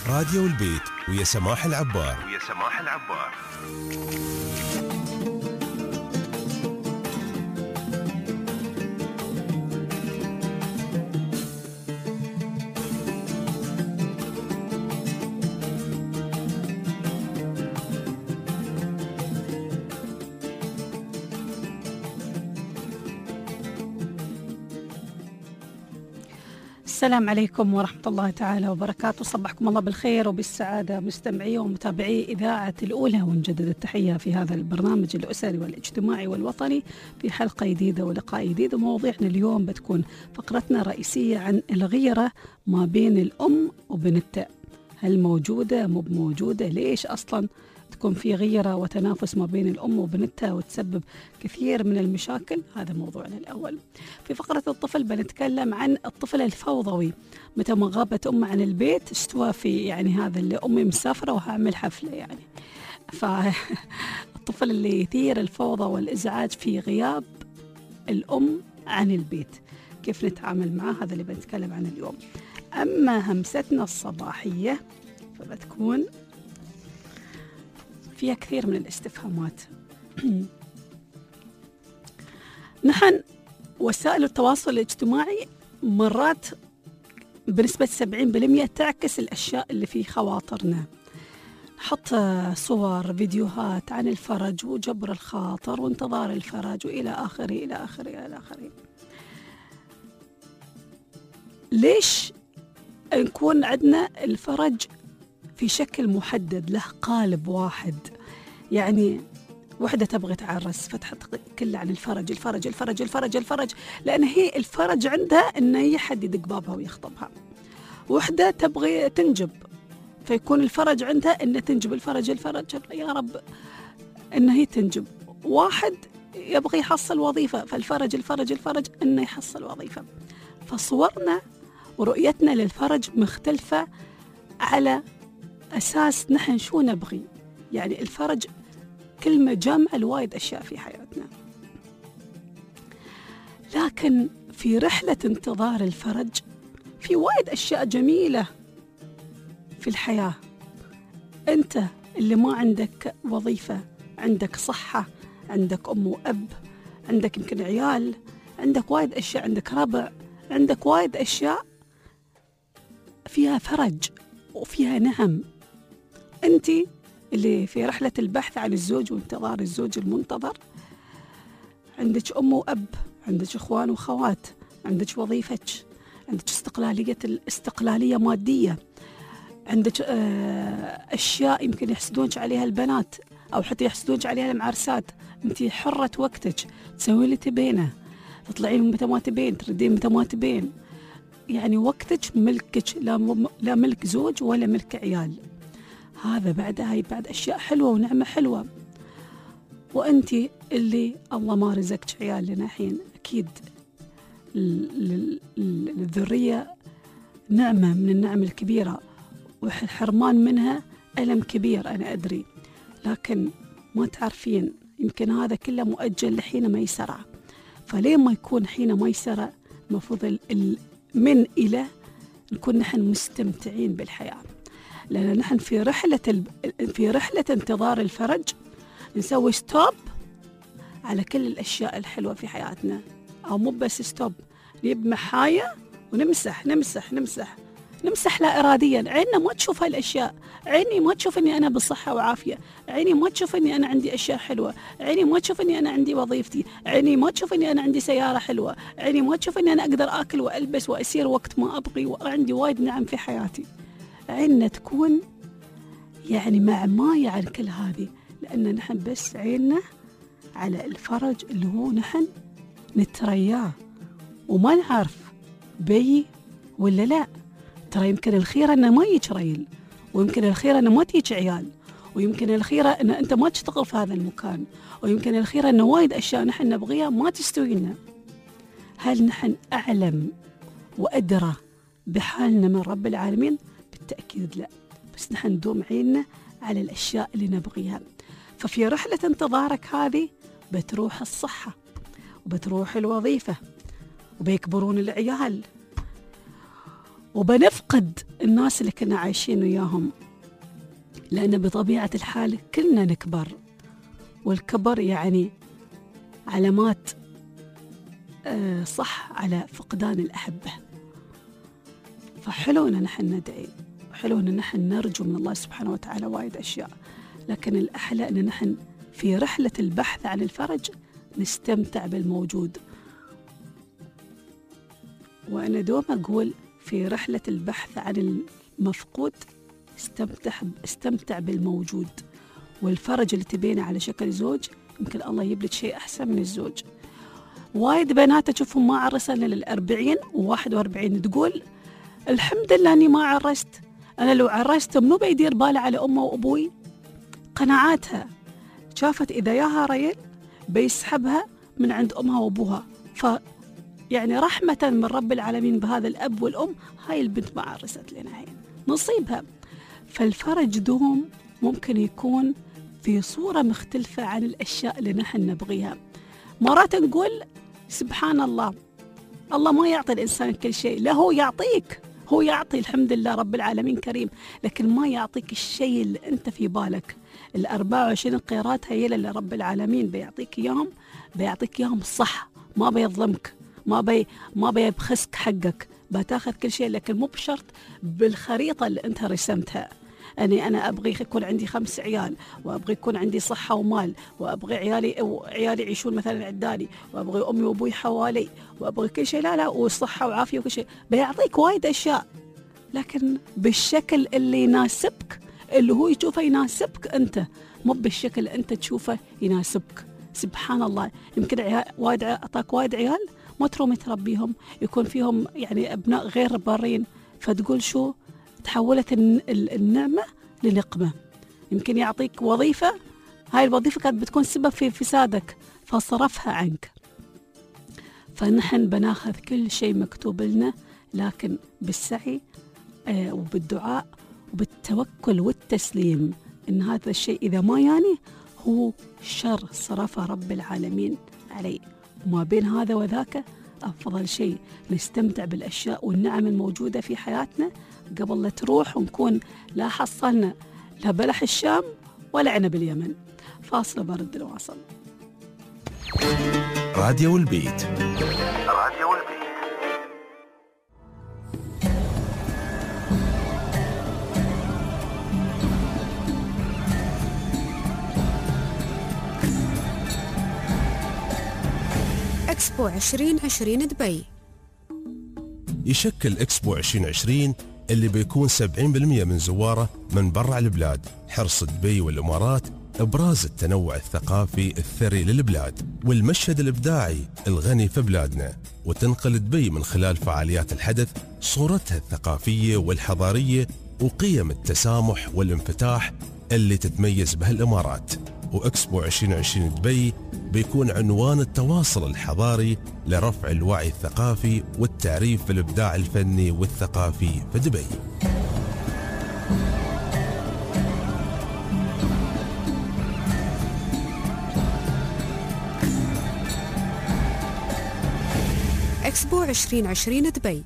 راديو البيت ويا سماح العبار. السلام عليكم ورحمة الله تعالى وبركاته. صبحكم الله بالخير وبالسعادة مستمعي ومتابعي إذاعة الأولى، ونجدد التحية في هذا البرنامج الأسري والاجتماعي والوطني في حلقة جديدة ولقاء جديد. ومواضيعنا اليوم بتكون فقرتنا الرئيسية عن الغيرة ما بين الأم وبنتها. هل موجودة مو موجودة؟ ليش أصلا تكون في غيرة وتنافس ما بين الأم وبنتها وتسبب كثير من المشاكل؟ هذا موضوعنا الأول. في فقرة الطفل بنتكلم عن الطفل الفوضوي، متى ما غابت أمه عن البيت استوى في يعني هذا اللي أمي مسافرة وهعمل حفلة يعني. فالطفل اللي يثير الفوضى والإزعاج في غياب الأم عن البيت، كيف نتعامل معه؟ هذا اللي بنتكلم عنه اليوم. أما همستنا الصباحية فبتكون فيها كثير من الاستفهامات. نحن وسائل التواصل الاجتماعي مرات بنسبة 70% تعكس الأشياء اللي في خواطرنا. نحط صور فيديوهات عن الفرج وجبر الخاطر وانتظار الفرج وإلى آخره إلى آخره إلى آخره. ليش نكون عندنا الفرج في شكل محدد له قالب واحد؟ يعني وحدة تبغي تعرس فتحط كله عن الفرج الفرج الفرج الفرج الفرج، لأن هي الفرج عندها إن هي حد يدق بابها ويخطبها. وحدة تبغي تنجب فيكون الفرج عندها إن تنجب الفرج الفرج يا رب إن هي تنجب. واحد يبغي يحصل وظيفة فالفرج الفرج الفرج إنه يحصل وظيفة. فصورنا ورؤيتنا للفرج مختلفة على أساس نحن شو نبغي. يعني الفرج كلمة جامعة لوايد أشياء في حياتنا، لكن في رحلة انتظار الفرج في وايد أشياء جميلة في الحياة. أنت اللي ما عندك وظيفة، عندك صحة، عندك أم وأب، عندك يمكن عيال، عندك وايد أشياء، عندك ربع، عندك وايد أشياء فيها فرج وفيها نعم. أنت اللي في رحلة البحث عن الزوج وانتظار الزوج المنتظر، عندك أم وأب، عندك أخوان وخوات، عندك وظيفتك، عندك استقلالية مادية، عندك أشياء يمكن يحسدونك عليها البنات أو حتى يحسدونك عليها المعرسات. أنت حرة وقتك، تسوي اللي تبينه، تطلعين متى ما تبين، تردين متى ما تبين. يعني وقتك ملكك، لا ملك زوج ولا ملك عيال. هذا بعد أشياء حلوة ونعمة حلوة. وأنت اللي الله ما رزقك عيال لنا حين، أكيد الذرية نعمة من النعم الكبيرة، والحرمان منها ألم كبير أنا أدري، لكن ما تعرفين يمكن هذا كله مؤجل لحين ما يسرع. فليه ما يكون حين ما يسرع المفروض من إلى نكون نحن مستمتعين بالحياة. لأن نحن في رحلة انتظار الفرج نسوي ستوب على كل الأشياء الحلوة في حياتنا، أو مو بس ستوب، نجيب محاية ونمسح نمسح نمسح نمسح لا إراديا. عيننا ما تشوف هالأشياء، عيني ما تشوف أني أنا بصحة وعافية، عيني ما تشوف أني أنا عندي أشياء حلوة، عيني ما تشوف أني أنا عندي وظيفتي، عيني ما تشوف أني أنا عندي سيارة حلوة، عيني ما تشوف أني أنا أقدر أكل وألبس وأسير وقت ما أبغي وعندي وايد نعم في حياتي. عيننا تكون يعني معماية عن كل هذه، لأن نحن بس عيننا على الفرج اللي هو نحن نترياه وما نعرف بي ولا لا. ترى يمكن الخيرة أنه ما يجيك ريل، ويمكن الخيرة أنه ما تيجي عيال، ويمكن الخيرة أن أنت ما تشتغل في هذا المكان، ويمكن الخيرة أنه وايد أشياء نحن نبغيها ما تستوي لنا. هل نحن أعلم وأدرى بحالنا من رب العالمين؟ بالتأكيد لا، بس نحن ندوم عيننا على الأشياء اللي نبغيها. ففي رحلة انتظارك هذه بتروح الصحة وبتروح الوظيفة وبيكبرون العيال وبنفقد الناس اللي كنا عايشين وياهم، لأن بطبيعة الحال كلنا نكبر، والكبر يعني علامات صح على فقدان الأحبة. فحلو أن نحن ندعي، حلو أن نحن نرجو من الله سبحانه وتعالى وايد أشياء، لكن الأحلى أن نحن في رحلة البحث عن الفرج نستمتع بالموجود. وأنا دوم أقول في رحلة البحث عن المفقود استمتع بالموجود. والفرج اللي تبينه على شكل زوج يمكن الله يجيب لك شيء أحسن من الزوج. وايد بنات أشوفهم ما عرسن لل40 و41 تقول الحمد لله أني ما عرست، أنا لو عرست منو بيدير باله على أمه وأبوي؟ قناعاتها شافت إذا ياها ريل بيسحبها من عند أمها وأبوها، يعني رحمة من رب العالمين بهذا الأب والأم هاي البنت ما عرست لنا، هي نصيبها. فالفرج دوم ممكن يكون في صورة مختلفة عن الأشياء اللي نحن نبغيها. مرات نقول سبحان الله، الله ما يعطي الإنسان كل شيء، لا هو يعطيك، هو يعطي الحمد لله رب العالمين كريم، لكن ما يعطيك الشيء اللي أنت في بالك. 24 قيراط هي اللي رب العالمين بيعطيك إياهم، بيعطيك إياهم صح، ما بيظلمك، ما بيبخسك حقك، بتاخذ كل شيء، لكن مو بشرط بالخريطة اللي أنت رسمتها. أنا أبغي يكون عندي 5 عيال، وأبغي يكون عندي صحة ومال، وأبغي عيالي يعيشون مثلا عدالي، وأبغي أمي وأبوي حوالي، وأبغي كل شيء. لا وصحة وعافية وكل شيء. بيعطيك وايد أشياء، لكن بالشكل اللي يناسبك، اللي هو يشوفه يناسبك أنت، مو بالشكل اللي أنت تشوفه يناسبك. سبحان الله، يمكن وايد أعطاك وايد عيال ما تروم تربيهم، يكون فيهم يعني أبناء غير بارين، فتقول شو تحولت النعمة لنقمة. يمكن يعطيك وظيفة، هاي الوظيفة كانت بتكون سبب في فسادك فصرفها عنك. فنحن بناخذ كل شيء مكتوب لنا، لكن بالسعي وبالدعاء وبالتوكل والتسليم إن هذا الشيء إذا ما يعني هو شر صرفه رب العالمين عليه. وما بين هذا وذاك أفضل شيء نستمتع بالأشياء والنعم الموجودة في حياتنا قبل لا تروح ونكون لا حصلنا لا بلح الشام ولا عنب اليمن. فاصلة برد الواصل. راديو البيت. إكسبو 2020 دبي. يشكل إكسبو 2020 اللي بيكون 70% من زواره من برا البلاد، حرص دبي والإمارات إبراز التنوع الثقافي الثري للبلاد والمشهد الإبداعي الغني في بلادنا، وتنقل دبي من خلال فعاليات الحدث صورتها الثقافية والحضارية وقيم التسامح والانفتاح اللي تتميز بها الإمارات. وإكسبو 2020 دبي بيكون عنوان التواصل الحضاري لرفع الوعي الثقافي والتعريف بالإبداع الفني والثقافي في دبي. إكسبو 2020 دبي.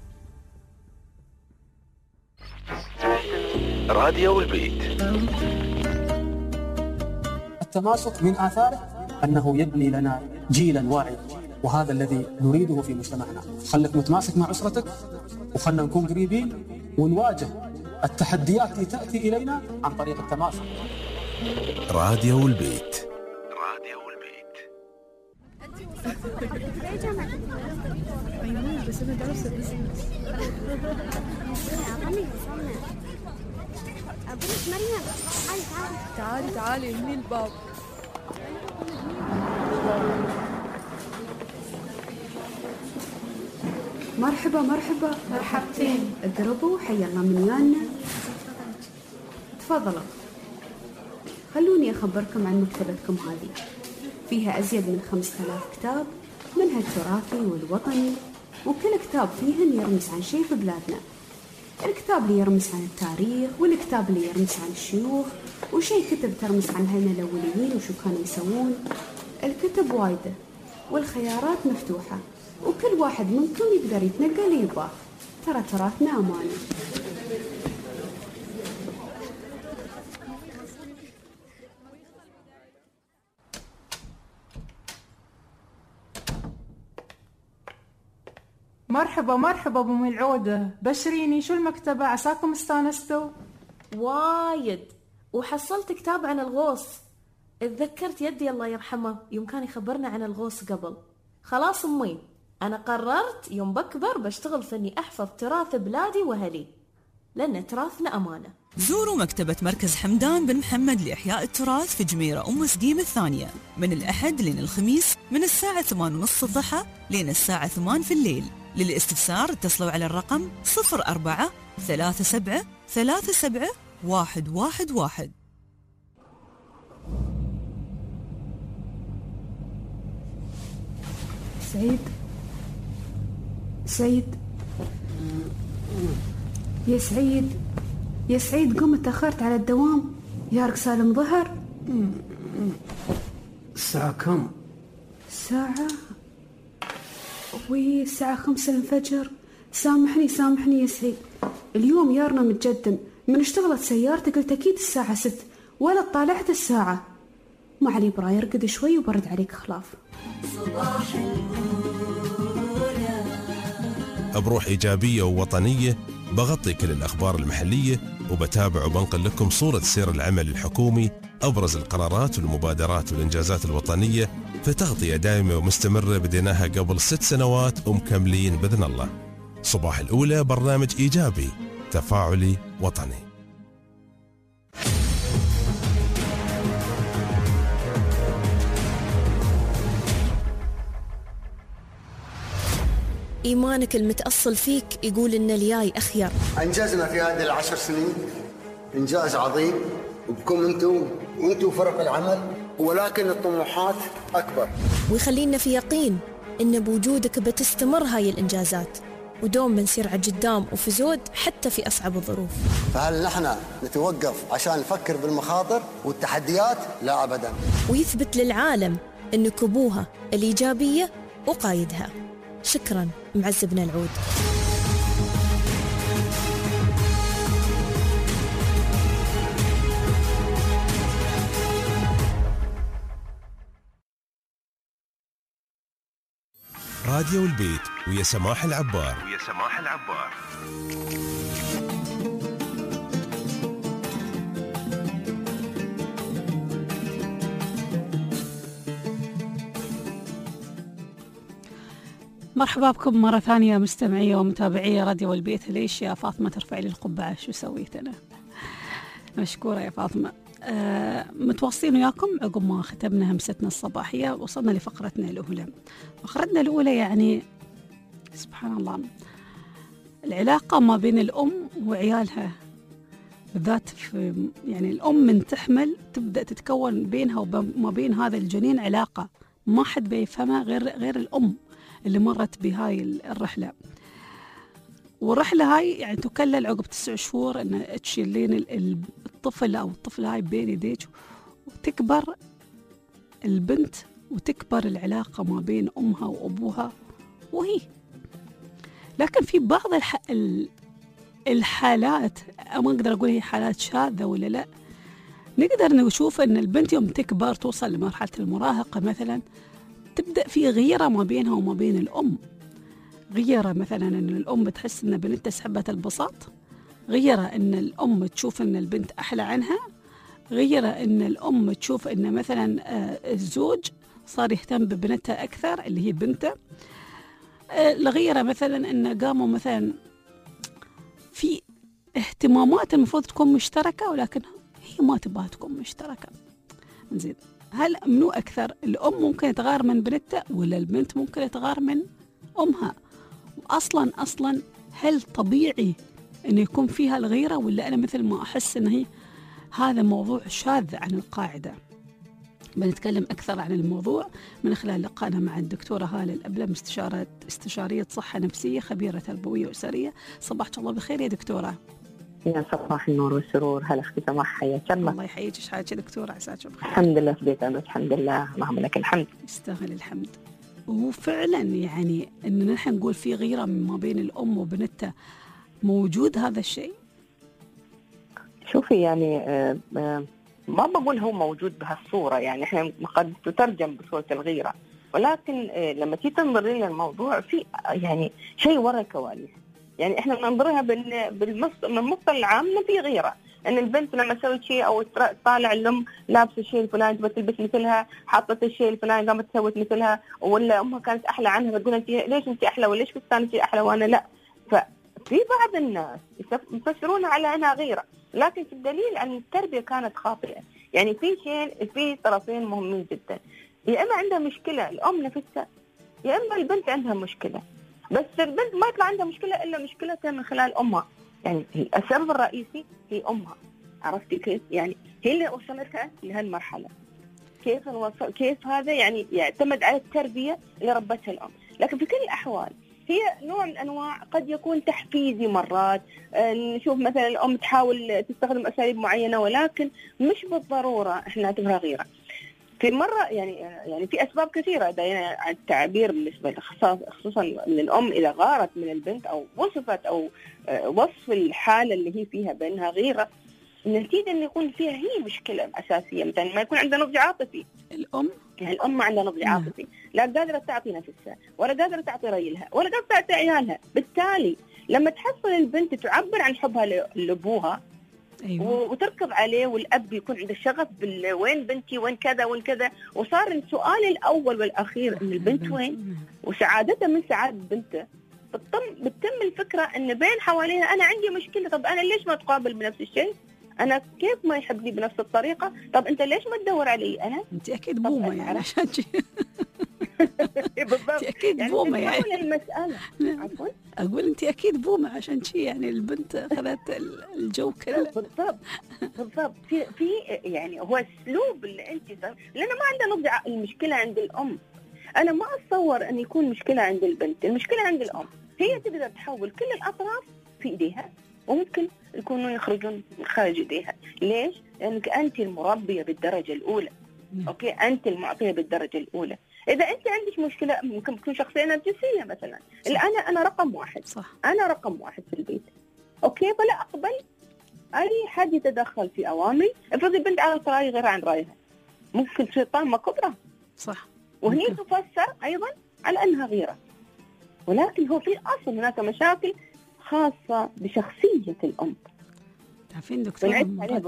راديو البيت. التماسك من آثاره أنه يبني لنا جيلا واعي، وهذا الذي نريده في مجتمعنا. خلك متماسك مع أسرتك، وخلنا نكون قريبين ونواجه التحديات اللي تأتي إلينا عن طريق التماسك. راديو البيت. بس أنا درست أبوك مريم، تعالي هني الباب. مرحبا مرحبتين، اقربوا، حيا الله من ويانا. تفضلوا. خلوني أخبركم عن مكتبتكم هذه، فيها أزيد من 5000 كتاب، منها التراثي والوطني، وكل كتاب فيهن يرمز عن شيء في بلادنا. الكتاب اللي يرمز عن التاريخ، والكتاب اللي يرمز عن الشيوخ، وشيء كتب ترمز عن هنا الأوليين وشو كانوا يسوون. الكتب وايدة والخيارات مفتوحة، وكل واحد منكم يقدر يتنقل اللي يبغاه. ترى تراثنا أمانة. مرحبا مرحبا ابو ملعوده، بشريني شو المكتبه، عساكم استانستوا؟ وايد، وحصلت كتاب عن الغوص. اتذكرت يدي الله يرحمه يوم كان يخبرنا عن الغوص قبل. خلاص امي، انا قررت يوم بكبر بشتغل في اني احفظ تراث بلادي واهلي، لان تراثنا امانه. زوروا مكتبة مركز حمدان بن محمد لإحياء التراث في جميرة أم سقيم الثانية من الأحد لين الخميس من الساعة 8:30 الضحى لين الساعة 8 في الليل. للاستفسار اتصلوا على الرقم 04 37 37 111. سعيد يا سعيد قمت تأخرت على الدوام، يارك سالم ظهر. الساعة كم؟ الساعة الساعة 5 الفجر. سامحني يا سعيد، اليوم يارنا متجدم، من اشتغلت سيارتي قلت أكيد الساعة 6 ولا طالعت الساعة. ما علي براي ارقد شوي وبرد عليك خلاف. بروح إيجابية ووطنية بغطي كل الأخبار المحلية وبتابع وبنقل لكم صورة سير العمل الحكومي، أبرز القرارات والمبادرات والإنجازات الوطنية في تغطية دائمة ومستمرة بديناها قبل 6 سنوات ومكملين بإذن الله. صباح الأولى برنامج إيجابي تفاعلي وطني. إيمانك المتأصل فيك يقول إن الياي أخير. أنجزنا في هذه ال10 سنين إنجاز عظيم بكم أنتم فرق العمل، ولكن الطموحات أكبر. ويخلينا في يقين إن بوجودك بتستمر هاي الإنجازات، ودوم بنسير على قدام وفي زود حتى في أصعب الظروف. فهل نحن نتوقف عشان نفكر بالمخاطر والتحديات؟ لا أبدا. ويثبت للعالم إنك أبوها الإيجابية وقايدها. شكرا معز بن العود. راديو البيت ويا سماح العبار. مرحبا بكم مرة ثانية مستمعية ومتابعية راديو البيت. ليش يا فاطمة ترفعي لي القبعة؟ شو سويت أنا؟ مشكورة يا فاطمة. متواصلين وياكم عقب ما ختمنا همستنا الصباحية، وصلنا لفقرتنا الأولى. فقرتنا الأولى يعني سبحان الله العلاقة ما بين الأم وعيالها، بالذات في يعني الأم من تحمل تبدأ تتكون بينها وما بين هذا الجنين علاقة ما حد بيفهمها غير الأم اللي مرت بهاي الرحلة. والرحلة هاي يعني تكلل عقب 9 شهور أن تشيلين الطفل أو الطفلة هاي بين يديك، وتكبر البنت وتكبر العلاقة ما بين أمها وأبوها وهي. لكن في بعض الحالات، ما أقدر أقول هي حالات شاذة ولا لا، نقدر نشوف أن البنت يوم تكبر توصل لمرحلة المراهقة مثلا تبدأ في غيرة ما بينها وما بين الأم. غيرة مثلا أن الأم تحس أن بنتها سحبت البساط، غيرة أن الأم تشوف أن البنت أحلى عنها، غيرة أن الأم تشوف أن مثلا الزوج صار يهتم ببنتها أكثر اللي هي بنته، لغيرة مثلا أن قاموا مثلا في اهتمامات المفروض تكون مشتركة ولكن هي ما تبغى تكون مشتركة. زين، هل منو أكثر؟ الأم ممكن تغار من بنتها ولا البنت ممكن تغار من أمها؟ وأصلا هل طبيعي أن يكون فيها الغيرة ولا أنا مثل ما أحس أن هي هذا موضوع شاذ عن القاعدة؟ بنتكلم أكثر عن الموضوع من خلال لقائنا مع الدكتورة هالة الأبلة، استشارية صحة نفسية خبيرة تربوية أسرية. صباحك الله بخير يا دكتورة. يا صباح النور والسرور. هلا اختي سماح، حياك الله. الله يحييك. ايش حالك يا دكتورة؟ عساك بخير. الحمد لله في بيت أمس، الحمد لله، اللهم لك الحمد. يستاهل الحمد. وفعلا يعني ان نحن نقول في غيرة ما بين الام وبنتها، موجود هذا الشيء؟ شوفي يعني ما بقول هو موجود بهالصورة، يعني احنا قد تترجم بصورة الغيرة، ولكن لما تيجي تنظري للموضوع في يعني شيء ورا الكواليس. يعني احنا بننظرها من المصدر العام انه في غيرة، ان البنت لما سوت شيء او طالع الام لابسه الشيء الفلاني تبغى تلبس مثلها، حطت الشيء الفلاني قامت سوت مثلها، ولا امها كانت احلى عنها بتقول انت ليش انت احلى، وليش فستانك احلى وانا لا. ففي بعض الناس يفسرونها على انها غيرة، لكن في الدليل ان التربيه كانت خاطئه. يعني في طرفين مهمين جدا، يا اما عندها مشكله الام نفسها، يا اما البنت عندها مشكله. بس البنت ما يطلع عندها مشكله الا مشكلتها من خلال امها، يعني السبب الرئيسي هي امها. عرفتي كيف؟ يعني هي اللي وصلتها لهالمرحله. كيف هذا يعني يعتمد على التربيه اللي ربتها الام. لكن في كل الاحوال هي نوع من انواع قد يكون تحفيزي مرات، نشوف مثلا الام تحاول تستخدم اساليب معينه، ولكن مش بالضروره احنا نعتبرها غيره. في مره يعني في اسباب كثيره دايما عن التعبير بالنسبه خصوصا للام اذا غارت من البنت او وصفت او وصف الحاله اللي هي فيها بانها غيره، النتيجه ان يكون فيها هي مشكله اساسيه، مثلا ما يكون عندها نضج عاطفي. يعني الام ما عندها نضج عاطفي، لا قادره تعطي نفسها ولا قادره تعطي ريلها ولا قادره تعطي عيالها. بالتالي لما تحصل البنت تعبر عن حبها لابوها، أيوة. وتركض عليه، والاب يكون عنده شغف وين بنتي وين كذا وين كذا، وصار السؤال الاول والاخير ان البنت وين، وسعادتها من سعاده بنته. بتتم الفكره ان بين حواليها انا عندي مشكله، طب انا ليش ما تقابل بنفس الشيء؟ انا كيف ما يحبني بنفس الطريقه؟ طب انت ليش ما تدور علي انا؟ انت اكيد بومه يعني عشان بالضبط، انت اكيد بومه يعني المساله. عفوا اقول انت اكيد بومه عشان شيء يعني البنت اخذت الجو كله. بالضبط. في يعني هو اسلوب اللي انت لانه ما عندنا نضج. المشكله عند الام، انا ما اتصور ان يكون مشكله عند البنت، المشكله عند الام. هي تقدر تحول كل الاطراف في ايديها، وممكن يكونوا يخرجون من خارج ايديها. ليش؟ لانك انت المربيه بالدرجه الاولى. اوكي، انت المعطيه بالدرجه الاولى. اذا انت عندك مشكله ممكن تكون شخصيه نرجسيه مثلا، انا رقم واحد، صح. انا رقم واحد في البيت، اوكي، فلا اقبل اي حد يتدخل في اوامري. افرضي بنت على راي غير عن رايها، ممكن تصير طامه كبرى، صح، وهي تفسر ايضا على انها غيره. ولكن هو في الاصل هناك مشاكل خاصه بشخصيه الام. تعرفين دكتورة،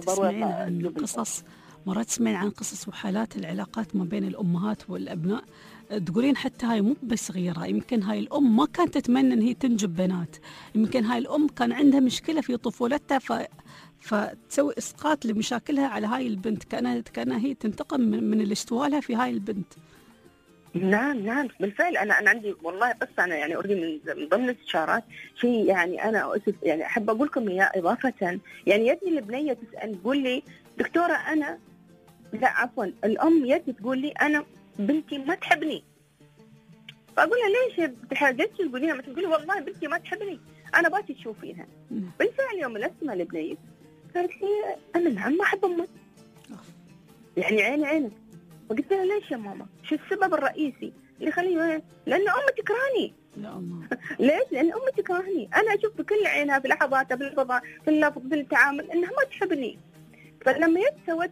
مرات تسمعين عن قصص وحالات العلاقات ما بين الأمهات والأبناء، تقولين حتى هاي مو بس غيرة، يمكن هاي الأم ما كانت تتمنى أن هي تنجب بنات، يمكن هاي الأم كان عندها مشكلة في طفولتها فتسوي إسقاط لمشاكلها على هاي البنت، كأنها هي تنتقم من اللي اشتوالها في هاي البنت. نعم بالفعل. أنا عندي والله قصة، أنا يعني أريد من ضمن الاستشارات شيء، يعني أنا أسف يعني أحب أقول لكم إياه إضافة. يعني يدي البنية تسأل تقول لي دكتورة أنا الأم يدي تقول لي أنا بنتي ما تحبني. فأقول لها ليش بحاجتك تقوليها؟ ما تقولي والله بنتي ما تحبني، أنا باكي تشوفينها. بالفعل يوم لسمها لبنية قالت لي أنا نعم ما أحب أمي، يعني عينك. فقلت لها ليش يا ماما؟ شو السبب الرئيسي اللي يخليه؟ لأن أمي تكرهني. ليش؟ لأن أمي تكرهني، أنا أشوف بكل عينها، في لحظاتها، في الفضاء، في اللفظ، في التعامل، إنها ما تحبني. فلما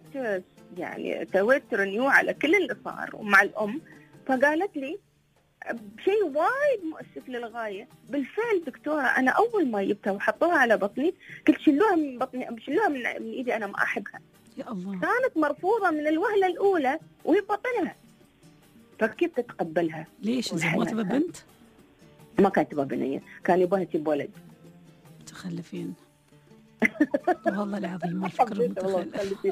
سويت رنيو على كل اللي صار ومع الأم، فقالت لي شيء وايد مؤسف للغاية. بالفعل دكتورة، أنا أول ما جبتها وحطوها على بطني قلت شلوها من بطني، شلوها من إيدي، أنا ما أحبها. يا الله. كانت مرفوضة من الوهلة الأولى وهي بطنها، فكيف تتقبلها؟ ليش؟ ما تبى بنت؟ ما كانت تبى بنية، كان يبغى تجيب ولد. متخلفين والله العظيم، ما الفكرة متخلف.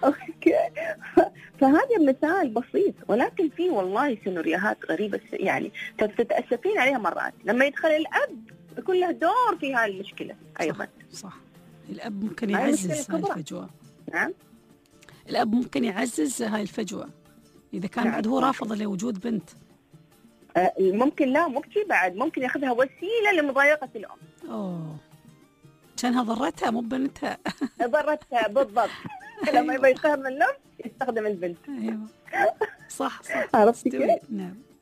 فهذا مثال بسيط، ولكن في والله سيناريوهات غريبة يعني تتأسفين عليها مرات لما يدخل الأب يكون له دور في هاي المشكلة أيضا. صح. الأب ممكن يعزز هاي الفجوة. نعم، الأب ممكن يعزز هاي الفجوة إذا كان بعد هو رافض لوجود بنت. ممكن، لا مو بشي، بعد ممكن ياخذها وسيلة لمضايقة الأم. كانها ضرتها مو بنتها. ضرتها بالضبط. لما يبغى يستخدم الأم يستخدم البنت. أيوة. صح. عرفتي كيف؟ نعم.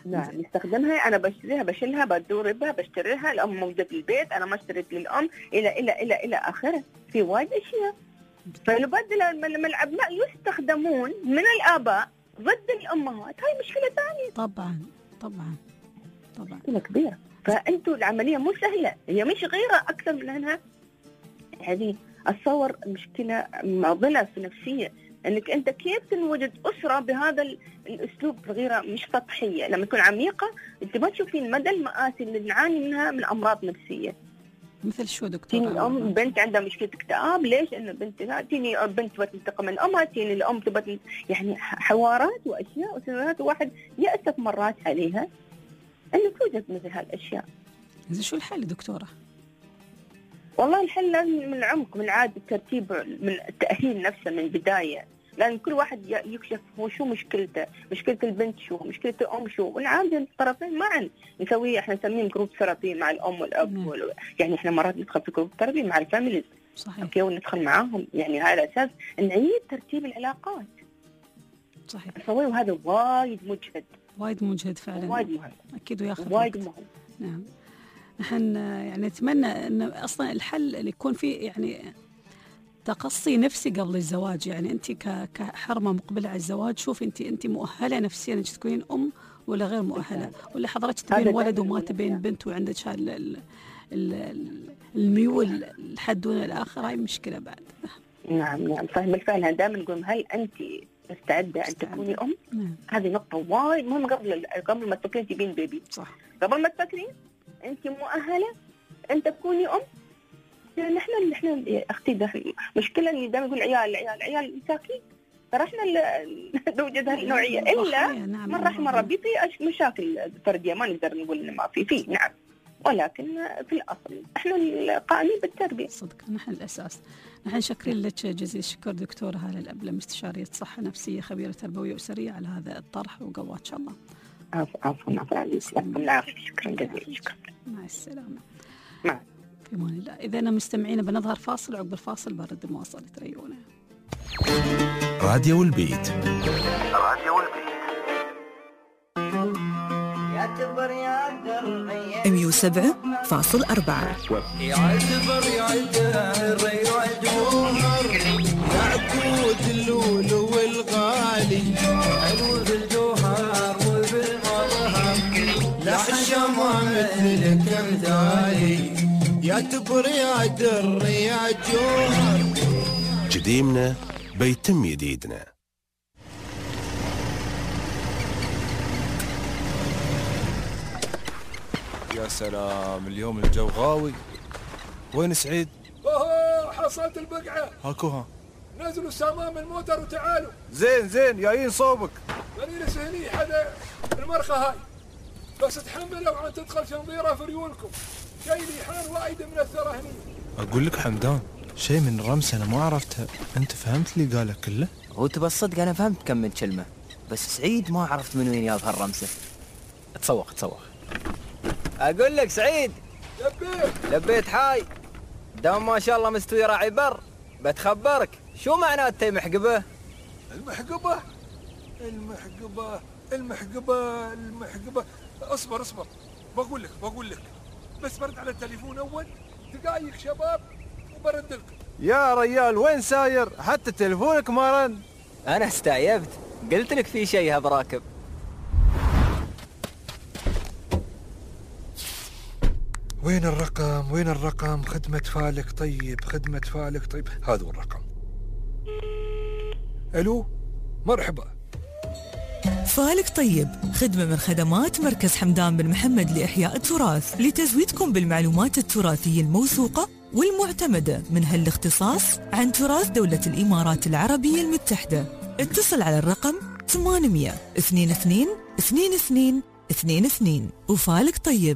نعم نستخدمها. أنا بشتريها بشيلها بدور بها بشتريها، الأم موجودة في البيت، أنا ما اشتريت للأم إلى آخره. في وايد أشياء. فنبدل لما الأبناء يستخدمون من الآباء ضد الأمهات، هاي مشكلة ثانية. طبعا مشكلة كبيرة. فأنتوا العملية مو سهلة، هي مش غيرة أكثر من أنها هذه. أتصور مشكلة معضلة في نفسية، أنك أنت كيف تنوجد أسرة بهذا الأسلوب الغيرة مش سطحية. لما تكون عميقة أنت ما تشوفين مدى المآسي اللي نعاني منها من أمراض نفسية. مثل شو دكتورة؟ تيني بنت عندها مشكلة اكتئاب، ليش؟ إنه تيني بنت تبغى تنتقم من أمها، تيني الأم تبغى يعني حوارات وأشياء وسيناريوهات، وواحد يأسف مرات عليها أنه توجد مثل هالأشياء. إذا شو الحل دكتورة؟ والله الحل لازم من العمق، من عاد الترتيب، من التأهيل نفسه من البداية. لازم كل واحد يكشف هو شو مشكلته، مشكلة البنت شو، مشكلة الأم شو، ونعاد الطرفين معا نسوي. احنا نسميه جروب ثيرابي مع الأم والأب. يعني احنا مرات ندخل في جروب ثيرابي مع الفاميليز. صحيح. اوكي، وندخل معاهم يعني على أساس نعيد ترتيب العلاقات. صحيح. نسويه، وهذا وايد مجهد فعلا. وايد مهم. أكيد وياخذ وايد وقت. مهم. نعم. نحن يعني نتمنى أن أصلا الحل اللي يكون فيه يعني تقصي نفسي قبل الزواج. يعني أنت كحرمة مقبلة على الزواج، شوف أنت مؤهلة نفسيا أنك تكونين أم ولا غير مؤهلة، ولا حضرتك تبين ولد وما تبين بنت، وعندك الميول الحد دون الآخر. هاي مشكلة بعد. نعم فاهم. بالفعل دائما نقول هل أنت مستعدة أن تكوني أم؟ هذه نقطة وايد مهمة قبل ما تفكرين تبين بيبي. صح. قبل ما تفكرين أنت مؤهلة أن تكوني أم. يعني نحن أختي داخل مشكلة اللي دائما نقول عيال مساكين. ترى احنا نوجد هالنوعية إلا من رحم ربي. في مشاكل فردية ما نقدر نقول إن ما في نعم، ولكن في الأصل احنا القائمين بالتربية. صدق نحن الأساس. نحن شاكرين لك جزيل الشكر دكتورة هالة الأبلة، مستشارية صحة نفسية خبيرة تربوية أسرية، على هذا الطرح، وقوات إن شاء الله. عفوا العافية. شكرا جزيلا. شكرا. مع السلامة. مع في امان الله. إذا مستمعين بنظهر فاصل، عقب الفاصل برد المواصلة تريونا. راديو البيت. يعتبر يا 107.4. يعتبر يعقود اللول والغالي، حلو بالجوهر وبالمظهر، لحشمه مثلك مثالي، يعتبر يا در يا جوهر. جديمنا بيتم جديدنا. يا سلام، اليوم الجو غاوي. وين سعيد؟ حصلت البقعة. هاكوها. نزلوا السامام الموتر وتعالوا. زين جايين صوبك. بنيلس هني حدا المرخى هاي، بس تحملوا عن تدخل شنظيرة في ريولكم. شي ريحان وايد من الثرى هني. اقول لك حمدان، شيء من رمس انا ما عرفتها، انت فهمت اللي قاله كله؟ هو تبى الصدق انا فهمت كم من كلمة، بس سعيد ما عرفت من وين جاب هالرمسة. تسوق اقول لك سعيد. لبيت حاي دام ما شاء الله مستوي راعي بر. بتخبرك شو معناته محقبه؟ المحقبة. اصبر بقول لك بس برد على التليفون اول دقايق شباب وبرد لكم. يا ريال وين ساير؟ حتى تليفونك ما رن. انا استعيبت، قلت لك في شيء براكب. وين الرقم؟ خدمة فالك طيب. هذا هو الرقم. الو، مرحبا. فالك طيب، خدمة من خدمات مركز حمدان بن محمد لإحياء التراث، لتزويدكم بالمعلومات التراثية الموثوقة والمعتمدة من هالاختصاص عن تراث دولة الإمارات العربية المتحدة. اتصل على الرقم 800 22 22 22. وفالك طيب.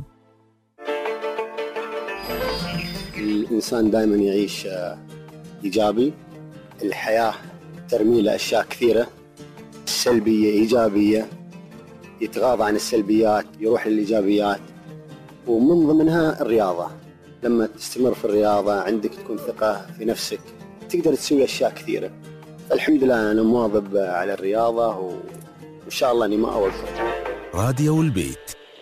الإنسان دائما يعيش إيجابي. الحياة ترمي له أشياء كثيرة، سلبية إيجابية، يتغاضى عن السلبيات يروح للإيجابيات، ومن ضمنها الرياضة. لما تستمر في الرياضة عندك تكون ثقة في نفسك، تقدر تسوي أشياء كثيرة. الحمد لله أنا مواظب على الرياضة وإن شاء الله أني ما أوقف. راديو البيت.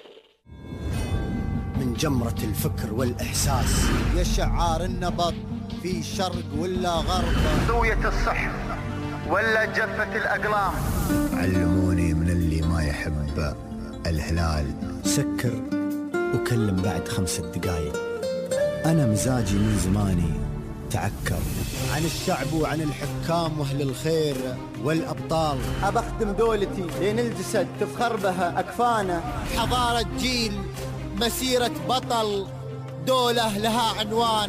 من جمرة الفكر والإحساس يا شعار النبض في شرق ولا غرب، زوية الصح ولا جفة الأقلام. علموني من اللي ما يحب الهلال سكر وكلم بعد 5 دقايق. أنا مزاجي من زماني تعكر عن الشعب وعن الحكام وأهل الخير والأبطال. أبخدم دولتي لين الجسد تفخر بها أكفانا. حضارة جيل، مسيرة بطل، دولة لها عنوان.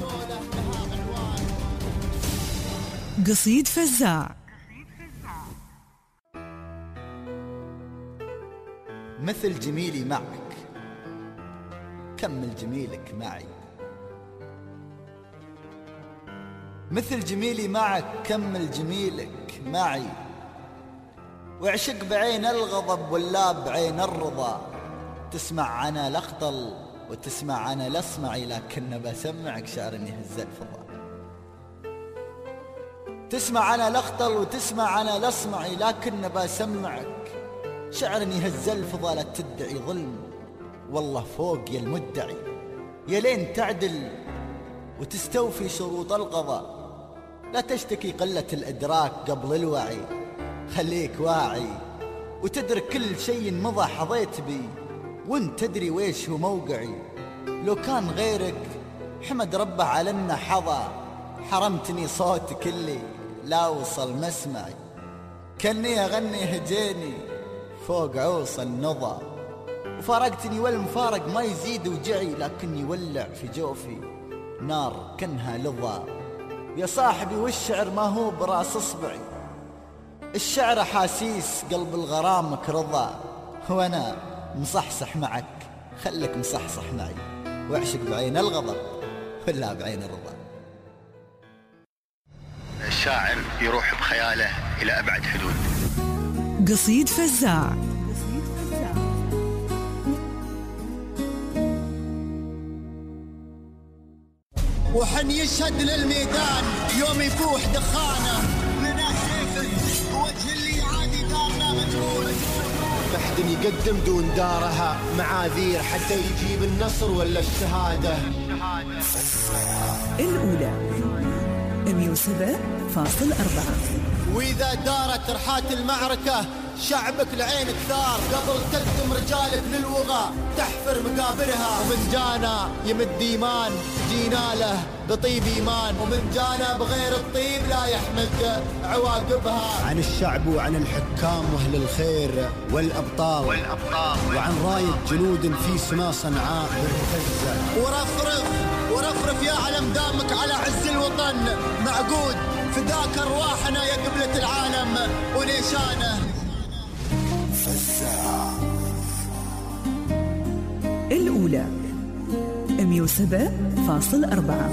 قصيد فزاع. مثل جميلي معك كمل جميلك معي، مثل جميلي معك كمل جميلك معي، واعشق بعين الغضب ولا بعين الرضا. تسمع أنا لأخطل وتسمع أنا لأسمعي، لكن بسمعك شعر يهز الفضاء. تسمع أنا لأخطل وتسمع أنا لأسمعي، لكن بسمعك شعر يهز الفضاء. لا تدعي ظلم والله فوق يا المدعي، يا لين تعدل وتستوفي شروط القضاء. لا تشتكي قلة الإدراك قبل الوعي، خليك واعي وتدرك كل شيء مضى حظيت بي، وانت تدري ويش هو موقعي. لو كان غيرك حمد ربه على انه حظى، حرمتني صوتك اللي لا وصل مسمعي. كني أغني هجيني فوق عوص النضى، وفارقتني والمفارق ما يزيد وجعي، لكن يولع في جوفي نار كنها لظى. يا صاحبي والشعر ما هو براس اصبعي، الشعر حاسيس قلب الغرامك رضا. وانا مصحصح معك خلك مصحصح معي، واعشق بعين الغضب ولا بعين الرضا. الشاعر يروح بخياله إلى أبعد حدود. قصيد فزاع. وحن يشهد للميدان يوم يفوح دخانه، لنا سيف وجه اللي عادي دارنا مجهول. محد يقدم دون دارها معاذير حتى يجيب النصر ولا الشهادة. الأولى 107.4. وإذا دارت رحات المعركة شعبك لعينك ثار، قبل تقدم رجالك للوغى تحفر مقابرها. ومن جانا يمد إيمان جينا له بطيب إيمان، ومن جانا بغير الطيب لا يحمد عواقبها. عن الشعب وعن الحكام وأهل الخير والأبطال، وعن راية جنود في سما صنعاء بالغزة. ورفرف يا علم دامك على عز الوطن معقود، فداك أرواحنا يا قبلة العالم ونيشانه. الأولى 107.4.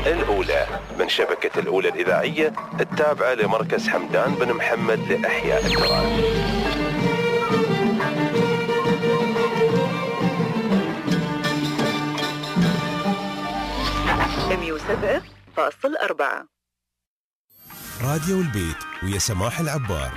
الأولى من شبكة الأولى الإذاعية التابعة لمركز حمدان بن محمد لإحياء التراث. راديو البيت ويا سماح العبار.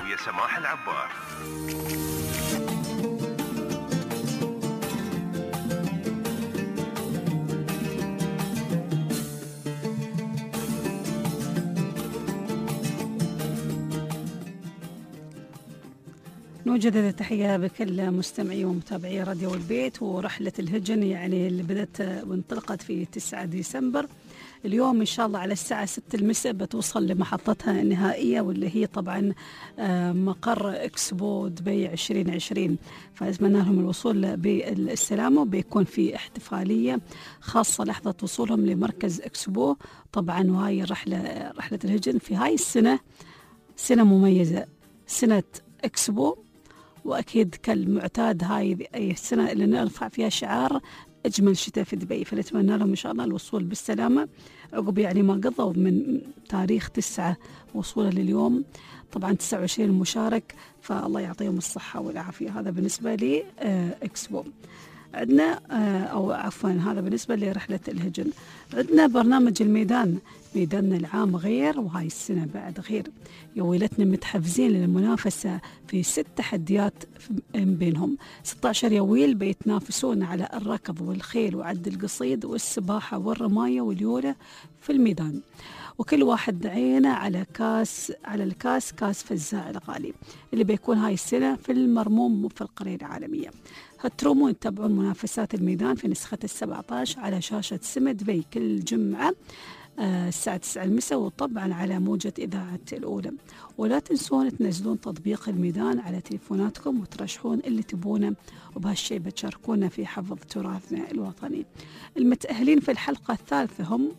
نوجد التحية بكل مستمعي ومتابعي راديو البيت. ورحلة الهجن يعني اللي بدأت وانطلقت في 9 ديسمبر، اليوم إن شاء الله على الساعة 6 المساء بتوصل لمحطتها النهائية، واللي هي طبعا مقر إكسبو دبي 2020. فأتمنى لهم الوصول بالسلامة، وبيكون في احتفالية خاصة لحظة وصولهم لمركز إكسبو طبعا. وهاي رحلة الهجن في هاي السنة سنة مميزة، سنة إكسبو، وأكيد كالمعتاد هاي أي سنة اللي نرفع فيها شعار أجمل شتاء في دبي. فنتمنى لهم إن شاء الله الوصول بالسلامة عقب يعني ما قضوا من تاريخ 9 وصوله لليوم طبعا 29 مشارك، فالله يعطيهم الصحة والعافية. هذا بالنسبة لي إكسبو. عندنا أو عفوا هذا بالنسبة لرحلة الهجن. عندنا برنامج الميدان، ميداننا العام غير وهاي السنة بعد غير. يويلتنا متحفزين للمنافسة في 6 تحديات بينهم. 16 يويل بيتنافسون على الركض والخيل وعد القصيد والسباحة والرماية واليولة في الميدان، وكل واحد عينه على الكاس، كاس فزاع الغالي اللي بيكون هاي السنة في المرموم في القرية العالمية. هترومون تتابعون منافسات الميدان في نسخة 17 على شاشة سما دبي كل جمعة الساعة 9 المساء، وطبعا على موجة إذاعة الأولى. ولا تنسون تنزلون تطبيق الميدان على تليفوناتكم وترشحون اللي تبونه، وبهالشيء بتشاركونا في حفظ تراثنا الوطني. المتأهلين في الحلقة الثالثة هم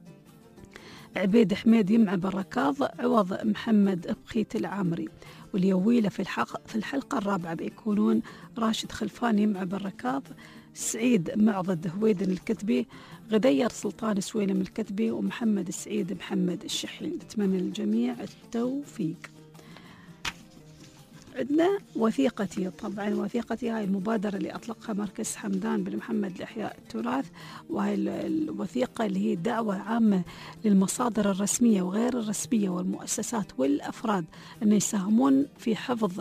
عبيد حميد يمع بالركاض عوض محمد بخيت العامري، واليويلة في الحلقة الرابعة بيكونون راشد خلفان يمع بالركاض، سعيد معضد هويدن الكتبي، غدير سلطان سويلم الكتبي، ومحمد سعيد محمد الشحين. نتمنى للجميع التوفيق. عندنا وثيقتي، طبعا وثيقتي هاي المبادرة اللي أطلقها مركز حمدان بن محمد لإحياء التراث، وهي الوثيقة اللي هي دعوة عامة للمصادر الرسمية وغير الرسمية والمؤسسات والأفراد أن يساهمون في حفظ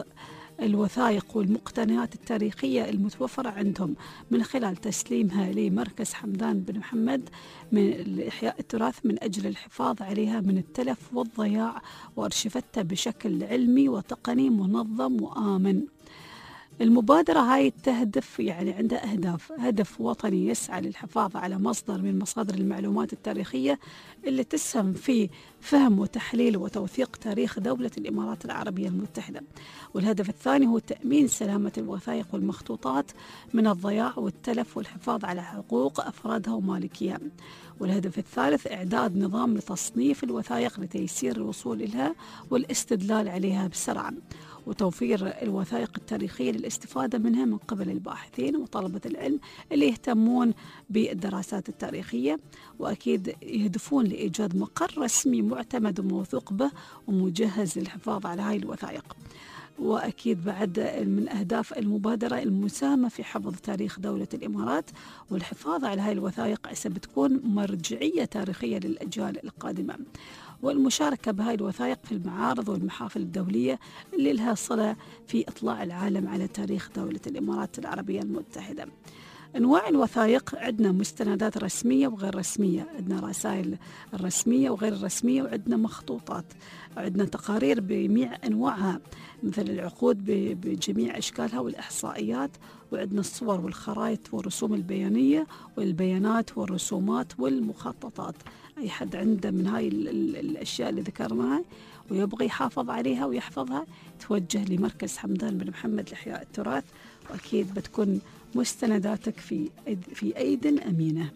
الوثائق والمقتنيات التاريخية المتوفرة عندهم من خلال تسليمها لمركز حمدان بن محمد من إحياء التراث من أجل الحفاظ عليها من التلف والضياع وأرشفتها بشكل علمي وتقني منظم وآمن. المبادرة هاي تهدف يعني عندها هدف وطني يسعى للحفاظ على مصدر من مصادر المعلومات التاريخية اللي تسهم في فهم وتحليل وتوثيق تاريخ دولة الإمارات العربية المتحدة. والهدف الثاني هو تأمين سلامة الوثائق والمخطوطات من الضياع والتلف والحفاظ على حقوق أفرادها ومالكيها. والهدف الثالث إعداد نظام لتصنيف الوثائق لتيسير الوصول إليها والاستدلال عليها بسرعة، وتوفير الوثائق التاريخية للاستفادة منها من قبل الباحثين وطلبة العلم اللي يهتمون بالدراسات التاريخية. وأكيد يهدفون لإيجاد مقر رسمي معتمد وموثوق به ومجهز للحفاظ على هاي الوثائق. وأكيد بعد من أهداف المبادرة المساهمة في حفظ تاريخ دولة الإمارات والحفاظ على هاي الوثائق عشان بتكون مرجعية تاريخية للأجيال القادمة، والمشاركة بهاي الوثائق في المعارض والمحافل الدولية اللي لها صلة في إطلاع العالم على تاريخ دولة الإمارات العربية المتحدة. أنواع الوثائق عندنا مستندات رسمية وغير رسمية، عندنا رسائل الرسمية وغير الرسمية، وعندنا مخطوطات، وعندنا تقارير بجميع أنواعها مثل العقود بجميع أشكالها والإحصائيات، وعندنا الصور والخرائط والرسوم البيانية والبيانات والرسومات والمخططات. أي حد عنده من هاي الأشياء اللي ذكرناها ويبغى يحافظ عليها ويحفظها توجه لمركز حمدان بن محمد لإحياء التراث، وأكيد بتكون مستنداتك في أيد أمينة.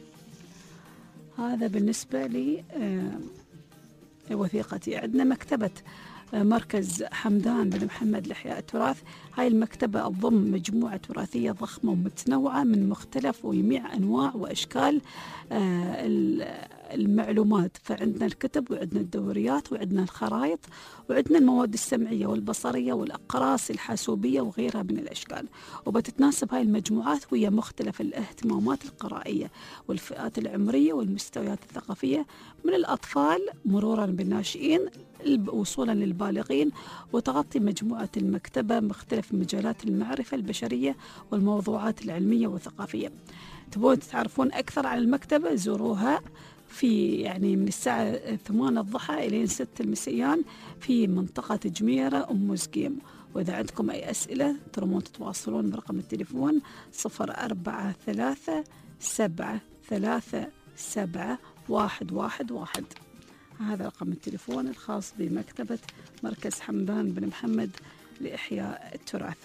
هذا بالنسبة لي وثيقتي. عندنا مكتبة مركز حمدان بن محمد لإحياء التراث. هاي المكتبة تضم مجموعة تراثية ضخمة ومتنوعة من مختلف وجميع أنواع وأشكال المعلومات، فعندنا الكتب وعندنا الدوريات وعندنا الخرائط وعندنا المواد السمعية والبصرية والأقراص الحاسوبية وغيرها من الأشكال. وبتتناسب هاي المجموعات ويا مختلف الاهتمامات القرائية والفئات العمرية والمستويات الثقافية، من الأطفال مرورا بالناشئين وصولا للبالغين. وتغطي مجموعة المكتبة مختلف مجالات المعرفة البشرية والموضوعات العلمية والثقافية. تبون تعرفون أكثر عن المكتبة زوروها في من الساعة 8 الضحى إلى 6 المسيان في منطقة جميرة أم مسقيم. وإذا عندكم أي أسئلة ترمون تتواصلون برقم التليفون 0437377111. هذا رقم التليفون الخاص بمكتبة مركز حمدان بن محمد لإحياء التراث.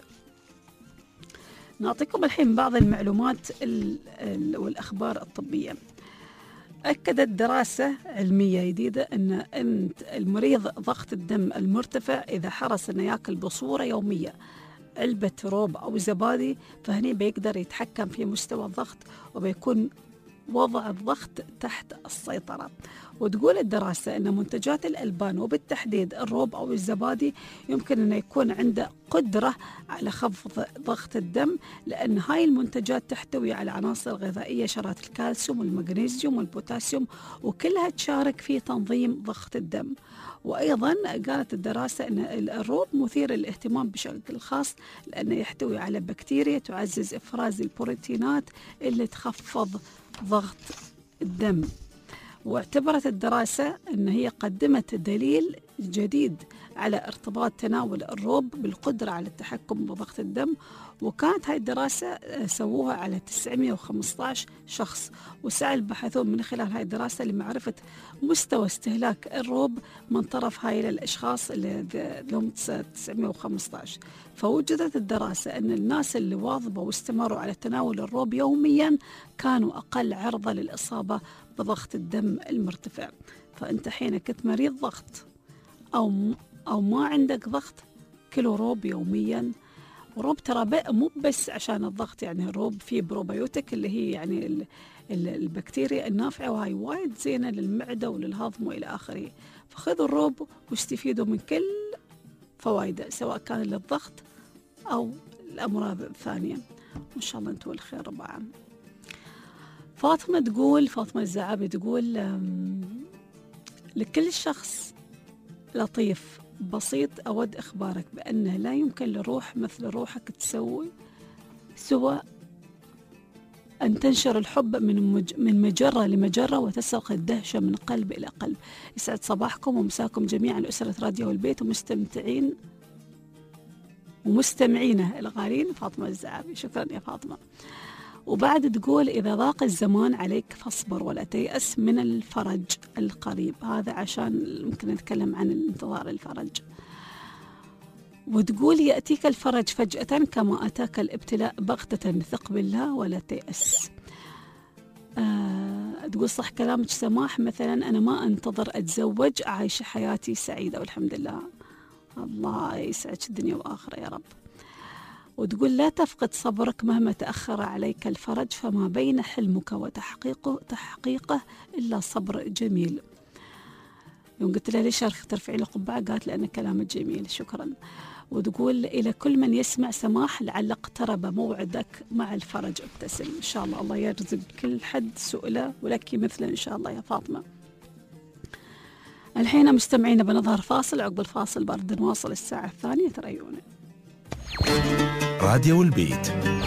نعطيكم الحين بعض المعلومات والأخبار الطبية. أكدت دراسة علمية جديدة أن المريض ضغط الدم المرتفع إذا حرص أن يأكل بصورة يومية علبة روب أو زبادي، فهني بيقدر يتحكم في مستوى الضغط وبيكون وضع الضغط تحت السيطرة. وتقول الدراسة أن منتجات الألبان وبالتحديد الروب أو الزبادي يمكن أن يكون عنده قدرة على خفض ضغط الدم، لأن هاي المنتجات تحتوي على عناصر غذائية شرات الكالسيوم والمغنيسيوم والبوتاسيوم، وكلها تشارك في تنظيم ضغط الدم. وأيضا قالت الدراسة أن الروب مثير للاهتمام بشكل خاص لأنه يحتوي على بكتيريا تعزز إفراز البروتينات اللي تخفض ضغط الدم. واعتبرت الدراسة أن هي قدمت دليل جديد على ارتباط تناول الروب بالقدرة على التحكم بضغط الدم. وكانت هاي الدراسة سووها على 915 شخص، وسعى الباحثون من خلال هاي الدراسة لمعرفة مستوى استهلاك الروب من طرف هاي الأشخاص اللي لهم 915. فوجدت الدراسة أن الناس اللي واظبوا واستمروا على تناول الروب يوميا كانوا أقل عرضة للإصابة بضغط الدم المرتفع. فأنت حين كنت مريض ضغط أو ما عندك ضغط، كيلو روب يوميا. وروب ترى مو بس عشان الضغط، الروب فيه بروبيوتيك اللي هي البكتيريا النافعة، وهاي وايد زينة للمعدة وللهضم وإلى آخره. فخذوا الروب واستفيدوا من كل فوائده سواء كان للضغط أو الأمراض الثانية. وإن شاء الله أنتوا الخير ربعا. فاطمة الزعابي تقول لكل شخص لطيف بسيط أود إخبارك بأنه لا يمكن لروح مثل روحك تسوي سوى أن تنشر الحب من مجرة لمجرة وتسرق الدهشة من قلب إلى قلب. يسعد صباحكم ومساكم جميعا لأسرة راديو البيت ومستمعينه الغالين. فاطمة الزعابي، شكرا يا فاطمة. وبعد تقول إذا ضاق الزمان عليك فاصبر ولا تيأس من الفرج القريب. هذا عشان ممكن نتكلم عن الانتظار الفرج. وتقول يأتيك الفرج فجأة كما أتاك الابتلاء بغتة، ثق بالله ولا تيأس. تقول صح كلامك سماح، مثلا أنا ما أنتظر أتزوج، عايشة حياتي سعيدة والحمد لله. الله يسعدك الدنيا وآخرة يا رب. وتقول لا تفقد صبرك مهما تأخر عليك الفرج، فما بين حلمك وتحقيقه إلا صبر جميل. يوم قلت لها ليش ترفعي له قبعة، قالت لأن كلامك جميل. شكرا. وتقول إلى كل من يسمع سماح لعل اقترب موعدك مع الفرج، ابتسم. إن شاء الله يرزق كل حد سؤله ولك مثله إن شاء الله يا فاطمة. الحين مستمعين بنظهر فاصل، عقب الفاصل برد نواصل الساعة 2 تريونه. راديو البيت.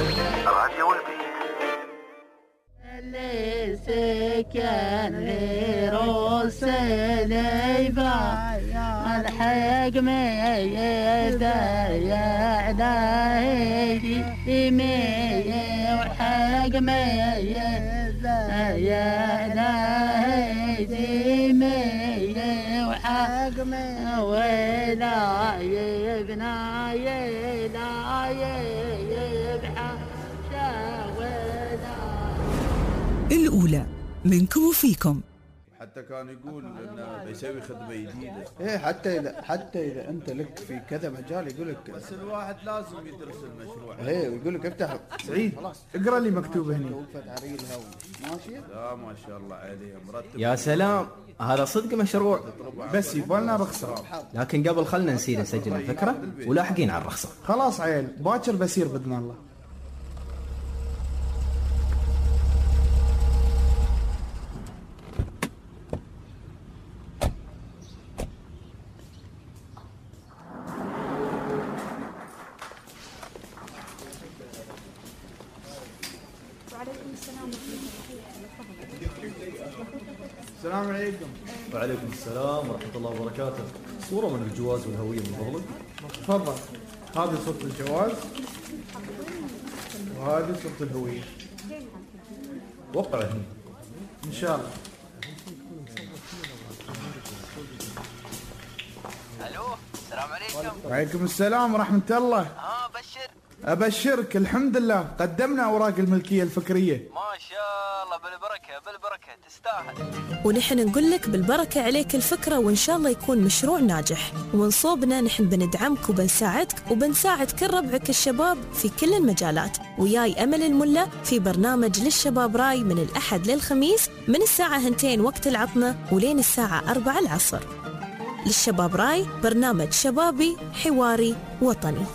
اللي سكن روس ليبا الحق ميدا يعداهي مي وحق ميدا يعداهي مي وحق مي ولا يبنا يلا يبحى الأولى منكم وفيكم. حتى كان يقول انه بيسوي خدمه جديده. ايه حتى اذا انت لك في كذا مجال يقول لك بس الواحد لازم يدرس المشروع. ايه ويقول لك افتح. سعيد اقرا لي مكتوب هنا. ماشي. لا ما شاء الله عليه مرتب. يا سلام، هذا صدق مشروع. بس يبغالنا رخصه. لكن قبل خلنا نسير نسجل الفكره ولاحقين على الرخصه. خلاص عيل، باكر بسير باذن الله. السلام عليكم. وعليكم السلام ورحمة الله وبركاته. صورة من الجواز والهوية من فضلك. تفضل، هذه صورة الجواز وهذه صورة الهوية. وقع هنا إن شاء الله. ألو، السلام عليكم. وعليكم السلام ورحمة الله. بشر. أبشرك، الحمد لله قدمنا أوراق الملكية الفكرية. ما شاء الله، بالبركة تستاهل. ونحن نقول لك بالبركة عليك الفكرة، وإن شاء الله يكون مشروع ناجح. ومن صوبنا نحن بندعمك وبنساعد كل ربعك الشباب في كل المجالات. وياي أمل الملا في برنامج للشباب راي من الأحد للخميس من الساعة 2 وقت العطنة ولين الساعة 4 العصر. للشباب راي برنامج شبابي حواري وطني.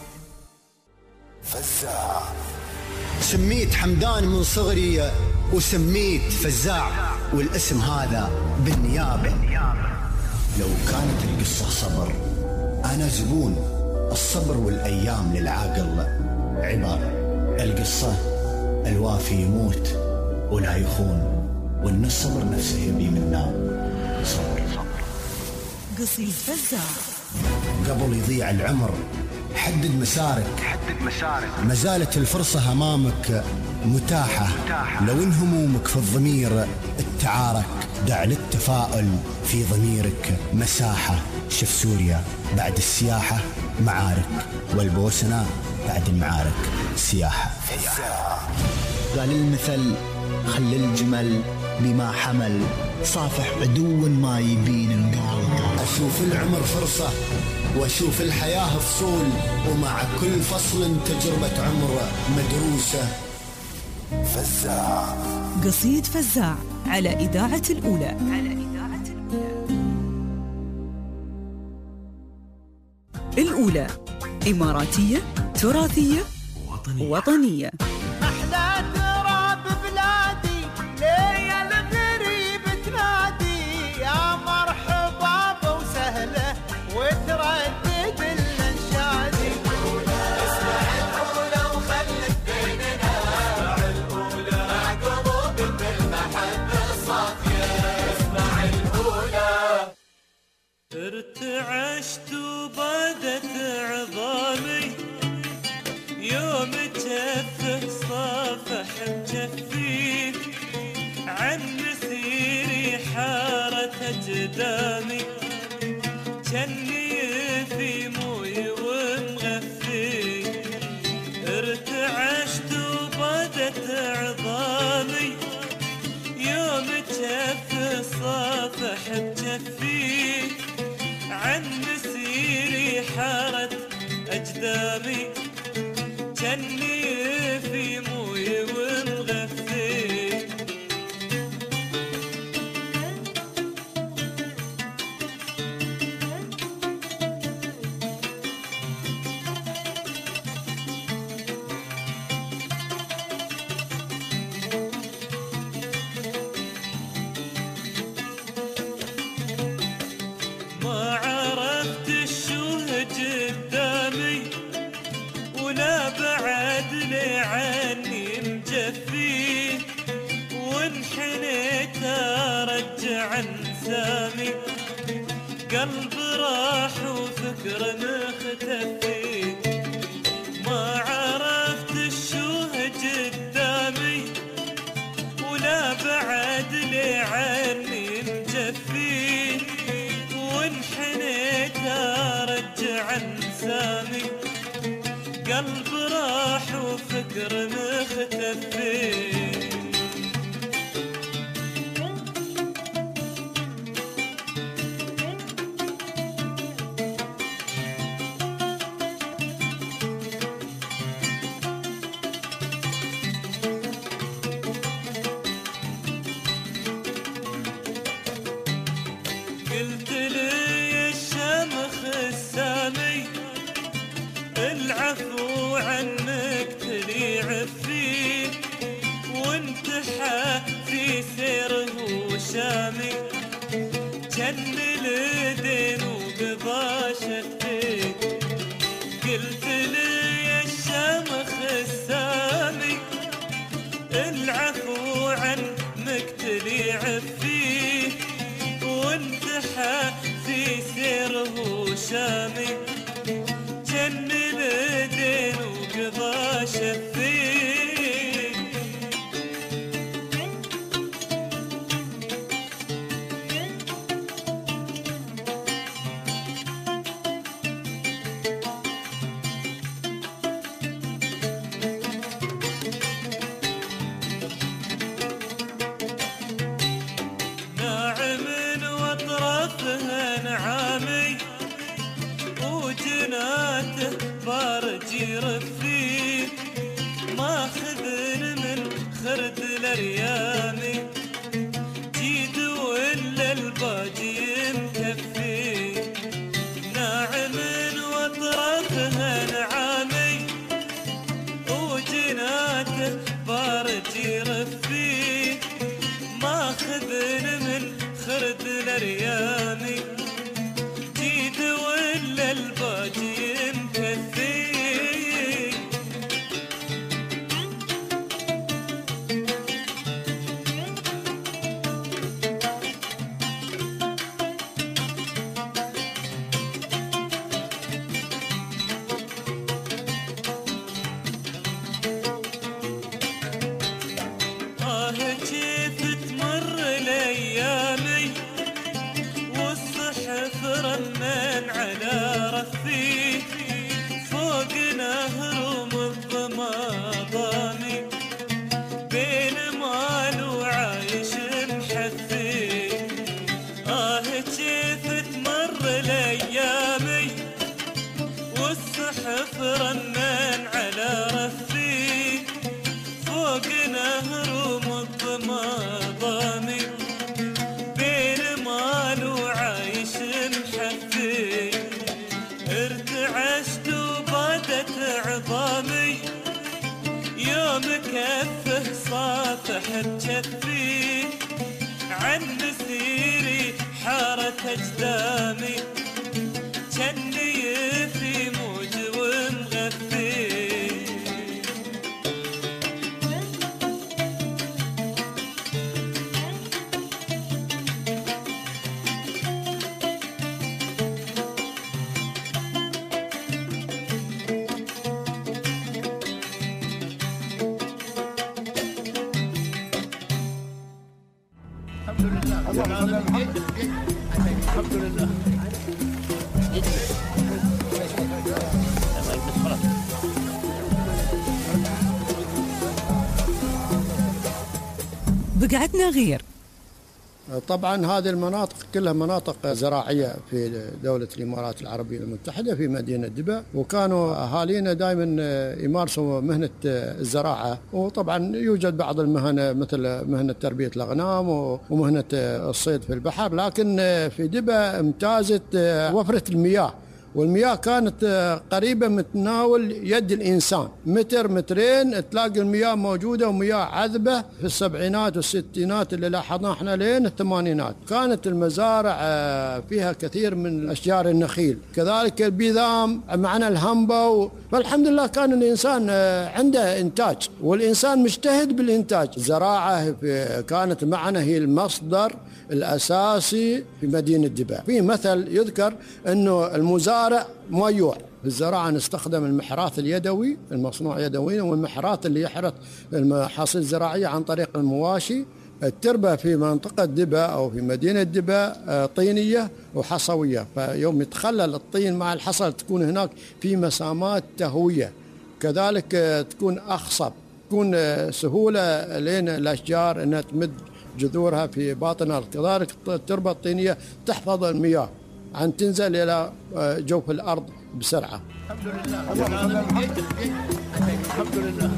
فزاع. سميت حمدان من صغري وسميت فزاع، والاسم هذا بالنيابة. لو كانت القصة صبر أنا زبون الصبر، والأيام للعاقل عبر. القصة الوافي يموت ولا يخون، وإن الصبر نفسه يبي منا صبر. قصيد فزاع. قبل يضيع العمر حدد مسارك، ما زالت الفرصة أمامك متاحة. لو إن همومك في الضمير التعارك، دع للتفاؤل في ضميرك مساحة. شف سوريا بعد السياحة معارك، والبوسنة بعد المعارك سياحة. قال المثل خلي الجمل بما حمل، صافح عدو ما يبين القال. أشوف العمر فرصة وأشوف الحياة فصول، ومع كل فصل تجربة عمر مدروسة. فزاع. قصيد فزاع على إذاعة الأولى. الأولى إماراتية تراثية وطنية. أحلى تراب بلادي ليا الغريب تنادي، يا مرحبا وسهلا وتردد الانشادي. اسمع الأولى وخلك بيننا، اسمع الأولى مع قلوب بالمحبة الصافية. اسمع الأولى. ارتعشت وبادت عظامي يوم جفه صافح بجفي، عن مسيري حارت أجدامي، جني في موي ومغفي. ارتعشت وبادت عظامي يوم جفه صافح بجفي، عن مسيري حارت أجدامي، جني في موي ومغفي. ما عرفت الشوه قدامي ولا بعد لي عني مجفي، وانحنيت ارجع انسامي، قلب راح وفكر مختفي. ما عرفت الشوه قدامي ولا بعد لي عني مجفي، وانحنيت ارجع انسامي، قلب راح وفكر مختفي. جن اليدين وقضى شفتين قلت لي يا الشمخ السامي العفو عن مقتلي عفيه وانتحى في سيره شامي جن اليدين وقضى شفتين بارجي رفيه ماخذن من خرد الاريامي جيد ولا الباجي مكفي ناعم واطرافها نعامي وجناته بارجي رفيه ماخذن من خرد الاريامي جيد ولا الباجي رنان على رفي فوق نهر ومظلمة ضامي بين مال وعايش محفي ارتعشت وبادت عظامي يوم كفه صافح بجفي عن مسيري حارت اجدامي جني في موج ومغفي الحمد لله. بقعتنا غير. طبعا هذه المناطق كلها مناطق زراعية في دولة الإمارات العربية المتحدة في مدينة دبا، وكانوا أهالينا دائما يمارسوا مهنة الزراعة، وطبعا يوجد بعض المهن مثل مهنة تربية الأغنام ومهنة الصيد في البحر، لكن في دبا امتازت وفرة المياه، والمياه كانت قريبة من تناول يد الإنسان، متر مترين تلاقي المياه موجودة، ومياه عذبة في السبعينات والستينات اللي لاحظنا احنا لين الثمانينات. كانت المزارع فيها كثير من أشجار النخيل، كذلك البيذام معنا الهمبة، فالحمد لله كان الإنسان عنده إنتاج، والإنسان مجتهد بالإنتاج. الزراعة كانت معنا هي المصدر الأساسي في مدينة دبا. في مثل يذكر أنه المزارع ميوع. في الزراعة نستخدم المحراث اليدوي المصنوع يدويا، والمحراث اللي يحرث المحاصيل الزراعية عن طريق المواشي. التربة في منطقة دبا أو في مدينة دبا طينية وحصوية، فيوم يتخلل الطين مع الحصى تكون هناك في مسامات تهوية، كذلك تكون أخصب، تكون سهولة لين الأشجار أنها تمد جذورها في باطن الأرض. كذلك التربة الطينية تحفظ المياه عن تنزل إلى جوف الأرض بسرعة. الحمد لله. الحمد لله.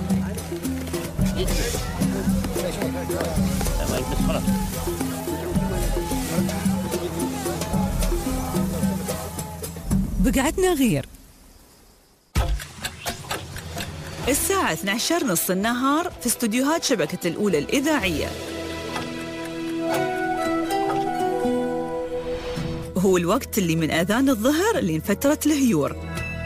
بقعتنا غير. الساعة 12:30 النهار في استوديوهات شبكة الأولى الإذاعية. هو الوقت اللي من أذان الظهر لين فترة الهيور.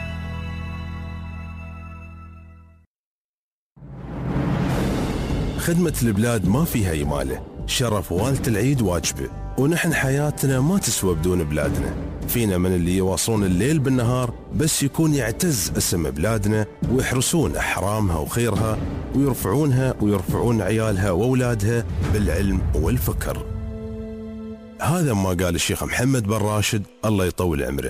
خدمة البلاد ما فيها يمالة، شرف والة العيد واجبه، ونحن حياتنا ما تسوى بدون بلادنا. فينا من اللي يواصلون الليل بالنهار بس يكون يعتز اسم بلادنا ويحرسون أحرامها وخيرها ويرفعونها ويرفعون عيالها وأولادها بالعلم والفكر. هذا ما قال الشيخ محمد بن راشد الله يطول عمره.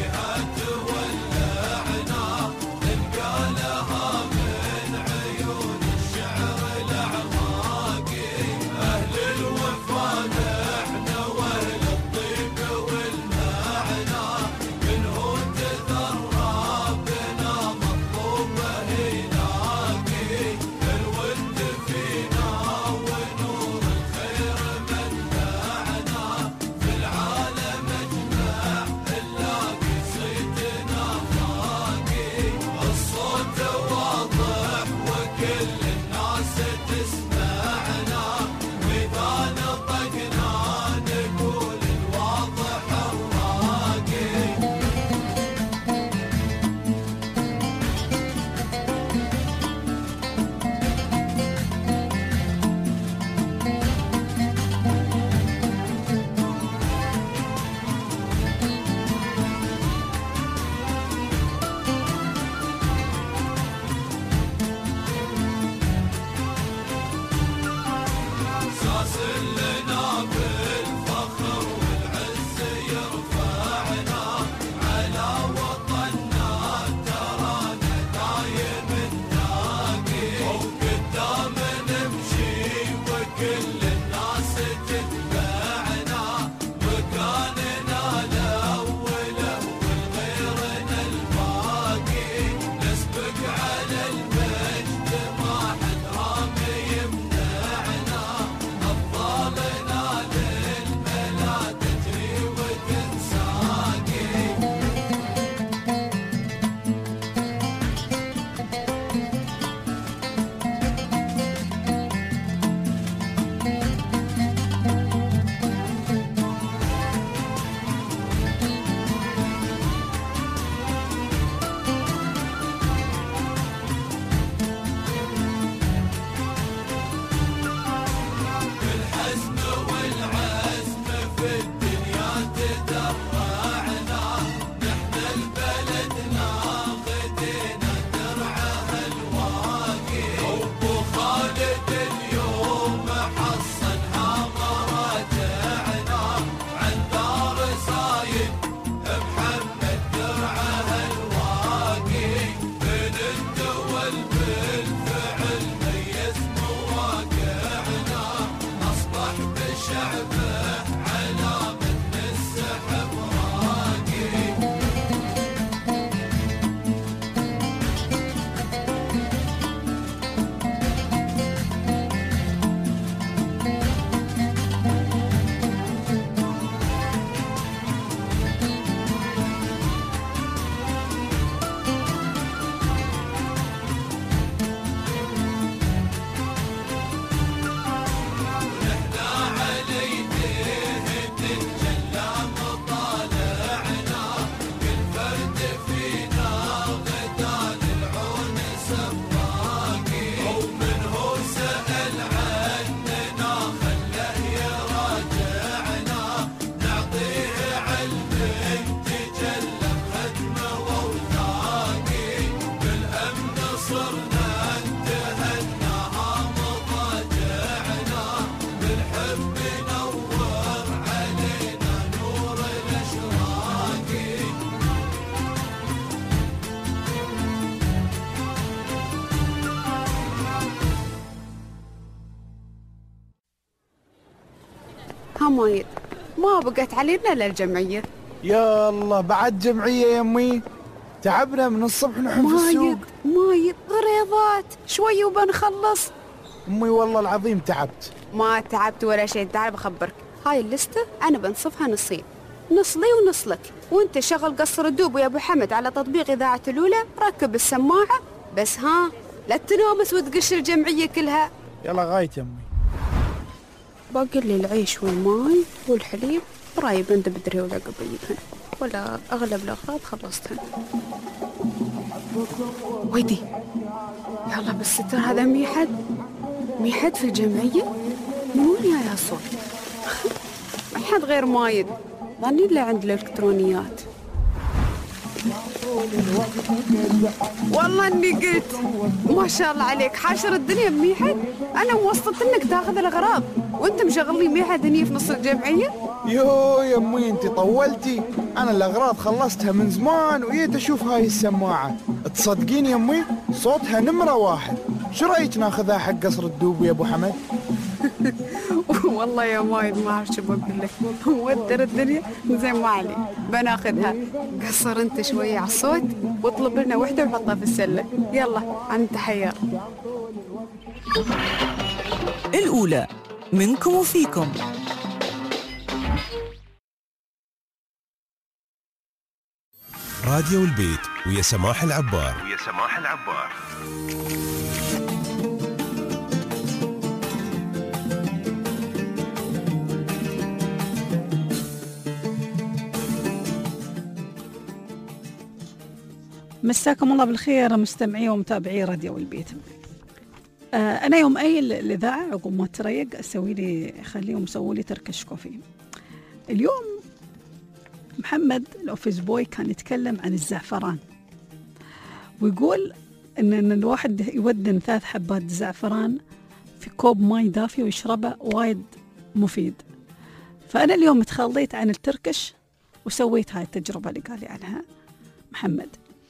عيون مايد، ما بقت علينا إلا الجمعية. يا الله بعد جمعية يا أمي، تعبنا من الصبح نحن في السوق. مايد غريضات شوي وبنخلص. أمي والله العظيم تعبت. ما تعبت ولا شيء، تعال بخبرك، هاي اللستة أنا بنصفها نصين، نص لي ونص لك، وانت شغل قصر الدوب ويا أبو حمد على تطبيق إذاعة الأولى، ركب السماعة بس ها لا تنومس وتقش الجمعية كلها. يلا غايت يا أمي. باقي لي العيش والماي والحليب، برايب انت بدري ولا قبيلهن، ولا أغلب الأغراض خلصتهن. ويدي يلا بالستر، هذا ميحد في الجمعية؟ من وين يا صوت؟ ما حد غير مايد، ظني اللي عند الإلكترونيات. والله اني قلت ما شاء الله عليك حاشر الدنيا بميحد. انا موسطت انك تاخذ الاغراض وانت مشغل لي ميحد هني في نص الجمعيه. يو يا امي انت طولتي، انا الاغراض خلصتها من زمان وجيت اشوف هاي السماعه. تصدقين يا امي صوتها نمره واحد. شو رايك ناخذها حق قصر الدوب يا ابو حمد؟ والله يا مايد ما اعرف شو بقول لك، ودر الدنيا زين ما علي، بناخذها. قصر انت شويه على الصوت واطلب لنا وحده وحطها في السله. يلا انت حيار. الأولى منكم وفيكم. راديو البيت ويا سماح العبار. مساكم الله بالخير مستمعي ومتابعي راديو البيت. أنا يوم أي الإذاعة عقب ما تريق أسوي لي خليهم يسووا لي تركش كوفي. اليوم محمد الأوفيس بوي كان يتكلم عن الزعفران ويقول إن الواحد يودن 3 حبات زعفران في كوب ماي دافي ويشربه وايد مفيد. فأنا اليوم تخليت عن التركش وسويت هاي التجربة اللي قال لي عنها محمد.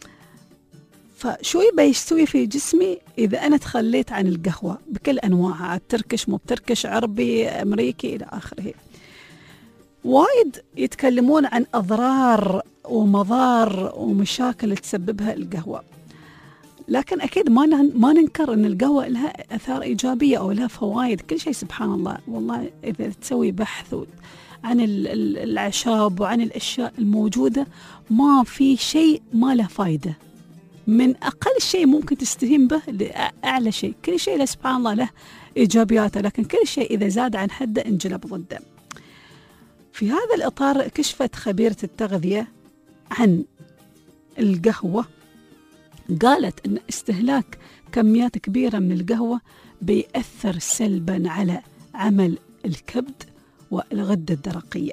فشو يبي يستوي في جسمي إذا أنا تخليت عن القهوة بكل أنواعها، التركش مو بتركش، عربي أمريكي إلى آخره. وايد يتكلمون عن أضرار ومضار ومشاكل تسببها القهوة، لكن أكيد ما ننكر أن القهوة لها أثار إيجابية أو لها فوائد. كل شيء سبحان الله، والله إذا تسوي بحث عن الأعشاب وعن الأشياء الموجودة ما في شيء ما له فايدة، من أقل شيء ممكن تستهين به لأعلى شيء. كل شيء له سبحان الله له إيجابياته، لكن كل شيء إذا زاد عن حده انجلب ضده. في هذا الإطار كشفت خبيرة التغذية عن القهوة، قالت أن استهلاك كميات كبيرة من القهوة بيأثر سلبا على عمل الكبد والغدة الدرقية.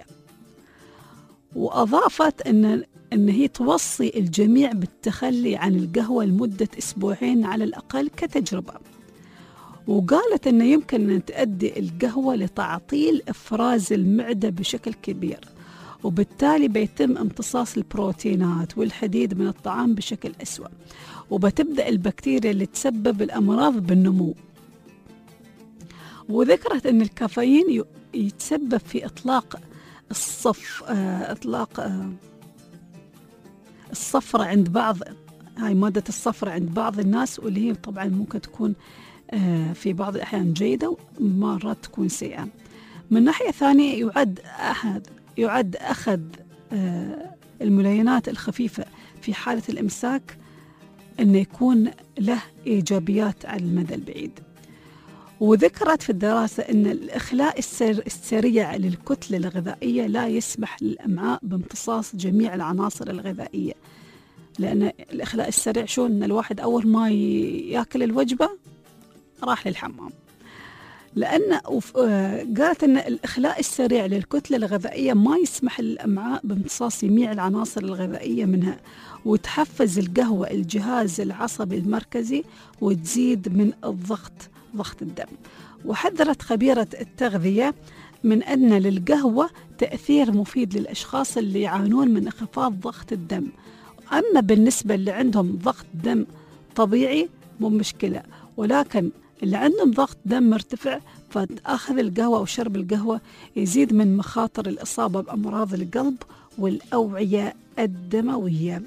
وأضافت أن هي توصي الجميع بالتخلي عن القهوة لمدة 2 أسبوع على الأقل كتجربة. وقالت أنه يمكن أن تؤدي القهوة لتعطيل إفراز المعدة بشكل كبير، وبالتالي بيتم امتصاص البروتينات والحديد من الطعام بشكل أسوأ، وبتبدأ البكتيريا اللي تسبب الأمراض بالنمو. وذكرت أن الكافيين يتسبب في إطلاق الصفرة عند بعض، هاي مادة الصفرة عند بعض الناس، واللي هي طبعا ممكن تكون في بعض الأحيان جيدة ومرات تكون سيئة. من ناحية ثانية يعد أخذ الملينات الخفيفة في حالة الإمساك أنه يكون له إيجابيات على المدى البعيد. وذكرت في الدراسة أن الإخلاء السريع للكتلة الغذائية لا يسمح للأمعاء بامتصاص جميع العناصر الغذائية، لأن الإخلاء السريع شو؟ أن الواحد أول ما يأكل الوجبة راح للحمام، لأن قالت أن الإخلاء السريع للكتلة الغذائية ما يسمح للأمعاء بامتصاص جميع العناصر الغذائية منها، وتحفز القهوة الجهاز العصبي المركزي وتزيد من ضغط الدم. وحذرت خبيرة التغذية من أن للقهوة تأثير مفيد للأشخاص اللي يعانون من انخفاض ضغط الدم، أما بالنسبة اللي عندهم ضغط دم طبيعي مو مشكلة، ولكن اللي عندهم ضغط دم مرتفع فأخذ القهوة أو شرب القهوة يزيد من مخاطر الإصابة بأمراض القلب والأوعية الدموية.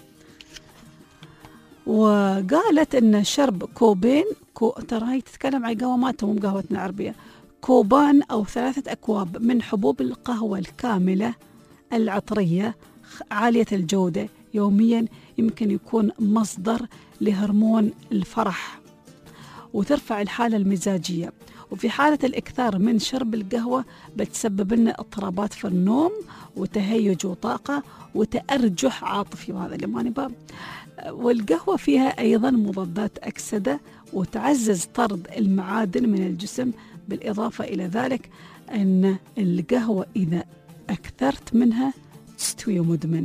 وقالت إن شرب كوبين ترى هي تتكلم عن قهوة ما مو قهوتنا العربية، كوبان أو 3 أكواب من حبوب القهوة الكاملة العطرية عالية الجودة يوميا يمكن يكون مصدر لهرمون الفرح وترفع الحالة المزاجية. وفي حالة الإكثار من شرب القهوة بتسبب لنا اضطرابات في النوم وتهيج وطاقة وتأرجح عاطفي، وهذا اللي ما نبغاه. والقهوة فيها أيضا مضادات أكسدة وتعزز طرد المعادن من الجسم. بالإضافة إلى ذلك أن القهوة إذا أكثرت منها تستوي مدمن.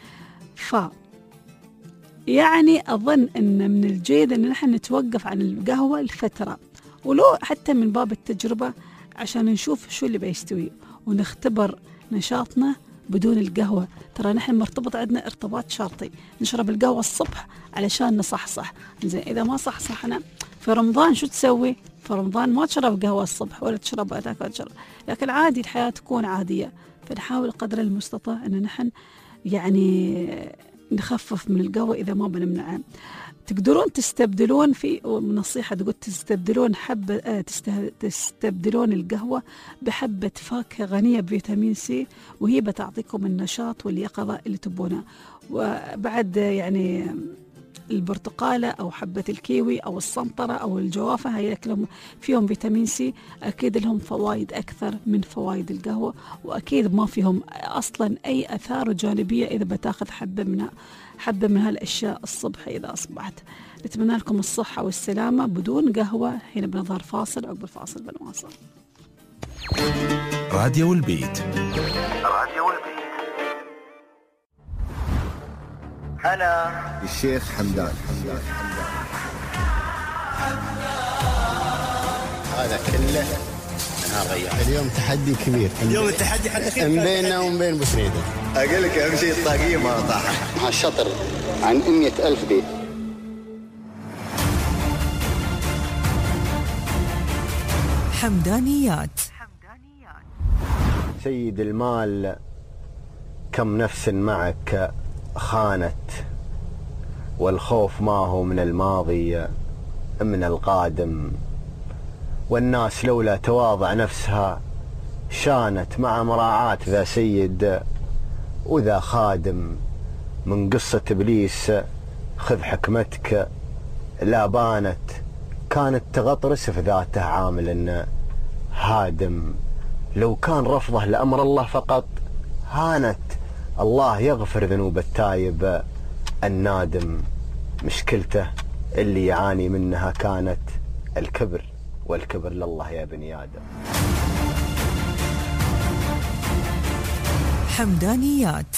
يعني أظن أن من الجيد أن نحن نتوقف عن القهوة لفترة، ولو حتى من باب التجربة عشان نشوف شو اللي بيستوي ونختبر نشاطنا بدون القهوة. ترى نحن مرتبط عندنا ارتباط شرطي، نشرب القهوة الصبح علشان نصحصح. زين إذا ما صحصحنا في رمضان شو تسوي؟ في رمضان ما تشرب قهوة الصبح ولا تشرب تاكل تشرب، لكن عادي الحياة تكون عادية. فنحاول قدر المستطاع أن نحن يعني نخفف من القهوة إذا ما بنمنعها. تقدرون تستبدلون في نصيحة تقول تستبدلون القهوة بحبة فاكهة غنية بفيتامين سي، وهي بتعطيكم النشاط واليقظة اللي تبونها. وبعد يعني البرتقالة أو حبة الكيوي أو السنطرة أو الجوافة هي كلهم فيهم فيتامين سي، أكيد لهم فوائد أكثر من فوائد القهوة، وأكيد ما فيهم أصلا أي آثار جانبية إذا بتاخذ حبة من هالأشياء الصبح إذا أصبحت. نتمنى لكم الصحة والسلامة بدون قهوة. هنا بنظهر فاصل، عقب الفاصل بنواصل. راديو البيت. أنا الشيخ حمدان. هذا كله أنا غير. اليوم تحدي كبير. اليوم التحدي حقك بيننا وبين بوسريدة. أقول لك أهم شيء الطاقية ما طاحت. مع الشطر عن 100,000 بيت. حمدانيات. سيد المال كم نفس معك خانت، والخوف ما هو من الماضي من القادم، والناس لولا تواضع نفسها شانت، مع مراعاة ذا سيد وذا خادم. من قصة إبليس خذ حكمتك لا بانت، كانت تغطرس في ذاته عامل هادم. لو كان رفضه لأمر الله فقط هانت، الله يغفر ذنوب التايب النادم. مشكلته اللي يعاني منها كانت الكبر، والكبر لله يا بني آدم. حمدانيات.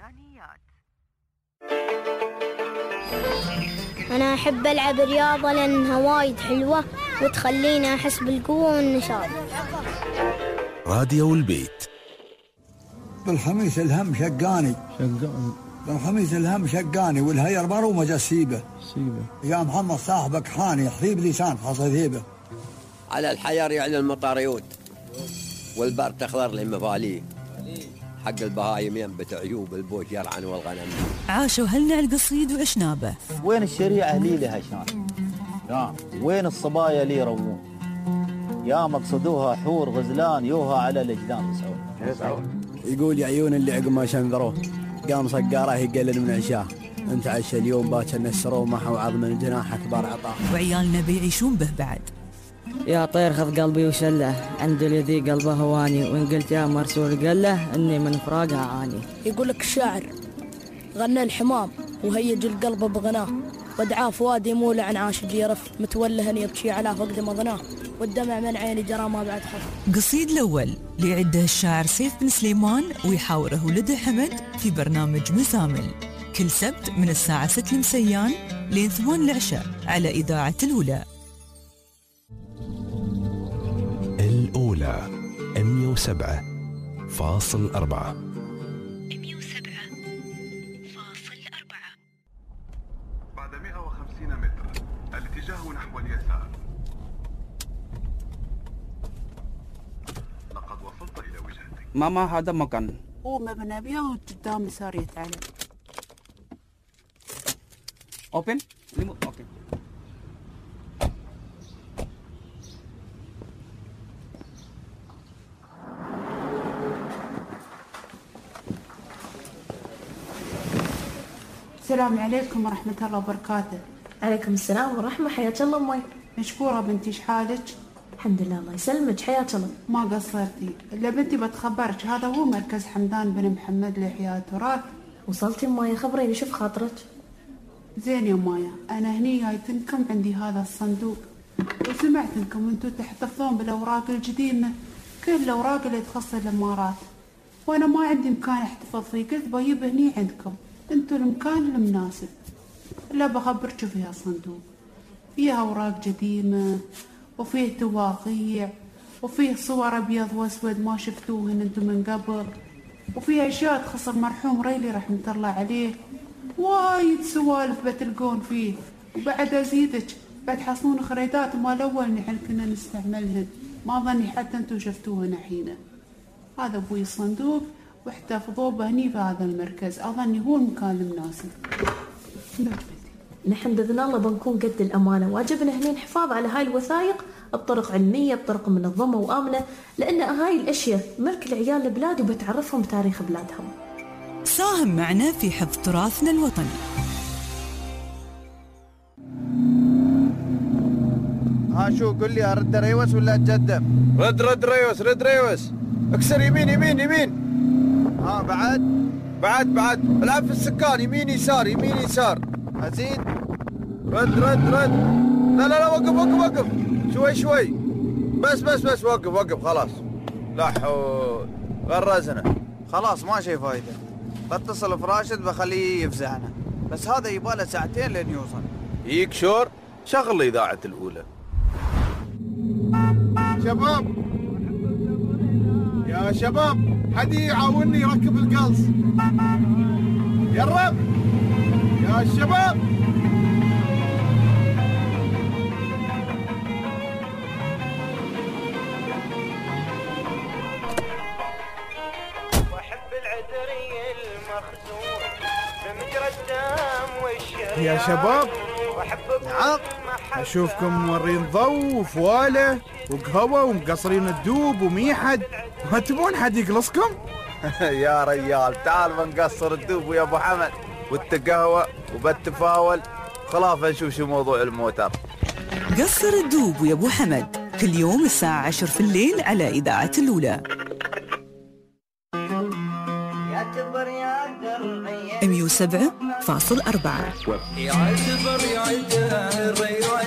أنا أحب ألعب رياضة لأنها وايد حلوة وتخليني أحس بالقوة والنشاط. راديو البيت. بالخميس الهم بالخميس الهم شقاني، والهير مرو مجسيبه يا محمد صاحبك حاني، حبيب لسان حصيبه. على الحيار يعني المطاريود، والبر تخضر للمفاليه، حق البهايم ينبت عيوب البوش يرعن والغنم. عاشوا هلنا القصيد وعشنابه. وين الشريعة لي لها شان؟ وين الصبايا لي روون؟ يا مقصدوها حور غزلان يوها على الجدان يسعون. يقول يا عيون اللي عقب ما شنذروه قام صقاره يقلل من عشاه، انت عشا اليوم باكر نسروه محو عظم الجناح اكبر عطاه. وعيالنا بيعيشون به بعد. يا طير خذ قلبي وشله، عند الذي قلبه هواني، وان قلت يا مرسول قله اني من فراقها عاني. يقول لك الشاعر غنى الحمام وهيج القلب بغناه، ودعاه فؤادي مولع عن عاشق يرف، متوله ان يبكي على فقد مضناه، والدمع من عيني جرى ما بعد حف. قصيد الأول ليعده الشاعر سيف بن سليمان ويحاوره ولده حمد في برنامج مزامل كل سبت من الساعة 6 مسيان لين 8 العشاء على إذاعة الأولى. الأولى 107.4. بعد 150 متر الاتجاه نحو اليسار. ماما هذا مكان. هو مبنى بيها وقدام صار يتعلم. اوبن اوكي. السلام عليكم ورحمة الله وبركاته. عليكم السلام ورحمة. حياك الله أمي. مشكورة بنتي، ايش حالك؟ الحمد لله الله يسلمك. حياك الله. ما قصرتي. إلا بنتي بتخبرك، هذا هو مركز حمدان بن محمد لإحياء التراث. وصلتي مايا؟ خبريني شوف خاطرك. زين يا مايا، أنا هني جايتنكم عندي هذا الصندوق، وسمعت انكم انتم تحتفظون بالأوراق القديمة، كل الأوراق اللي تخص الإمارات، وأنا ما عندي مكان احتفظ فيه، قلت بجيب هني عندكم، انتم المكان المناسب. لا بخبرك فيها الصندوق، فيها أوراق قديمة وفيه تواقيع وفيه صور أبيض وأسود ما شفتوهن انتم من قبل، وفيه أشياء تخص المرحوم ريلي رحمة الله عليه، وايد سوالف بتلقون فيه. وبعد أزيدك بتحصلون خريطات مال أول نحن كنا نستعملهن، ما ظني حتى انتم شفتوهن الحين. هذا أبوي الصندوق واحتفظوه بهني في هذا المركز، أظني هو المكان المناسب. نحن بإذن الله بنكون قد الأمانة، واجبنا هنا الحفاظ على هاي الوثائق بطرق علمية، بطرق منظمة وآمنة، لأن هاي الأشياء ملك العيال البلاد وبتعرفهم بتاريخ بلادهم. ساهم معنا في حفظ تراثنا الوطني. ها شو قل لي، ارد ريوس ولا اتقدم؟ رد ريوس. اكسر يمين. ها بعد العب في السكان، يمين يسار. ازيد. رد. لا وقف شوي. بس وقف خلاص. لا حول، غرزنا خلاص ما شي فايده. بتصل براشد بخليه يفزعنا، بس هذا يباله ساعتين لين يوصل. يك شور شغل اذاعه الاولى. يا شباب حد يعاونني يركب القلص. يا الشباب. يا شباب نعم، اشوفكم مورين ضو وفواله وقهوه ومقصرين الدوب وميحد، ما تبون حد يقلصكم؟ يا ريال تعال بنقصر الدوب ويا ابو حمد والتقهوه وبتفاول، خلاص نشوف شو موضوع الموتر. قصر الدوب ويا ابو حمد كل يوم الساعه 10 في الليل على اذاعه الاولى 107.4. يعتبر يعتبر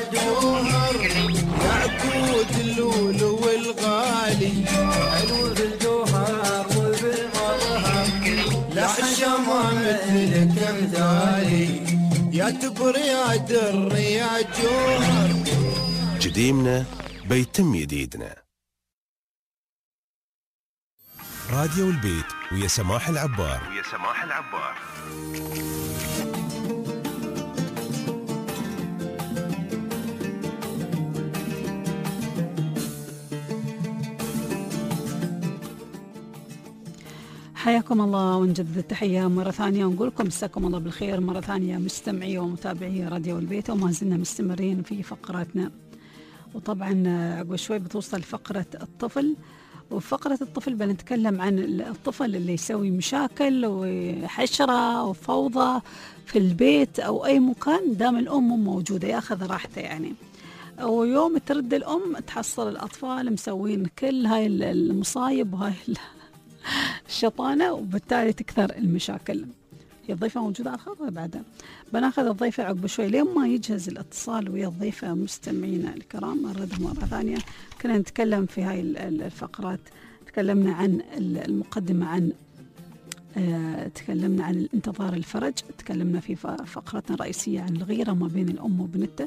يعقود اللول والغالي، حلو بالجوهر وبالمظهر، لحشمه مثلك مثالي، يعتبر يا در يا جوهر. قديمنا بيتم جديدنا. راديو البيت ويا سماح العبار. حياكم الله ونجدد التحية مرة ثانية، ونقول لكم مساكم الله بالخير مرة ثانية مستمعي ومتابعي راديو البيت، وما زلنا مستمرين في فقراتنا. وطبعا عقب شوي بتوصل فقرة الطفل، وفقرة الطفل بنتكلم عن الطفل اللي يسوي مشاكل وحشرة وفوضى في البيت أو أي مكان دام الأم موجودة، ياخذ راحته يعني. ويوم ترد الأم تحصل الأطفال مسوين كل هاي المصايب وهاي الشطانة، وبالتالي تكثر المشاكل. هي الضيفة موجودة على الخط بعدها، بناخذ الضيفة عقب شوي لين ما يجهز الاتصال ويا الضيفة. مستمعينا الكرام نردهم مرة ثانية. كنا نتكلم في هاي الفقرات، تكلمنا عن المقدمة، عن تكلمنا عن الانتظار الفرج، تكلمنا في فقرتنا الرئيسية عن الغيرة ما بين الأم وبنته،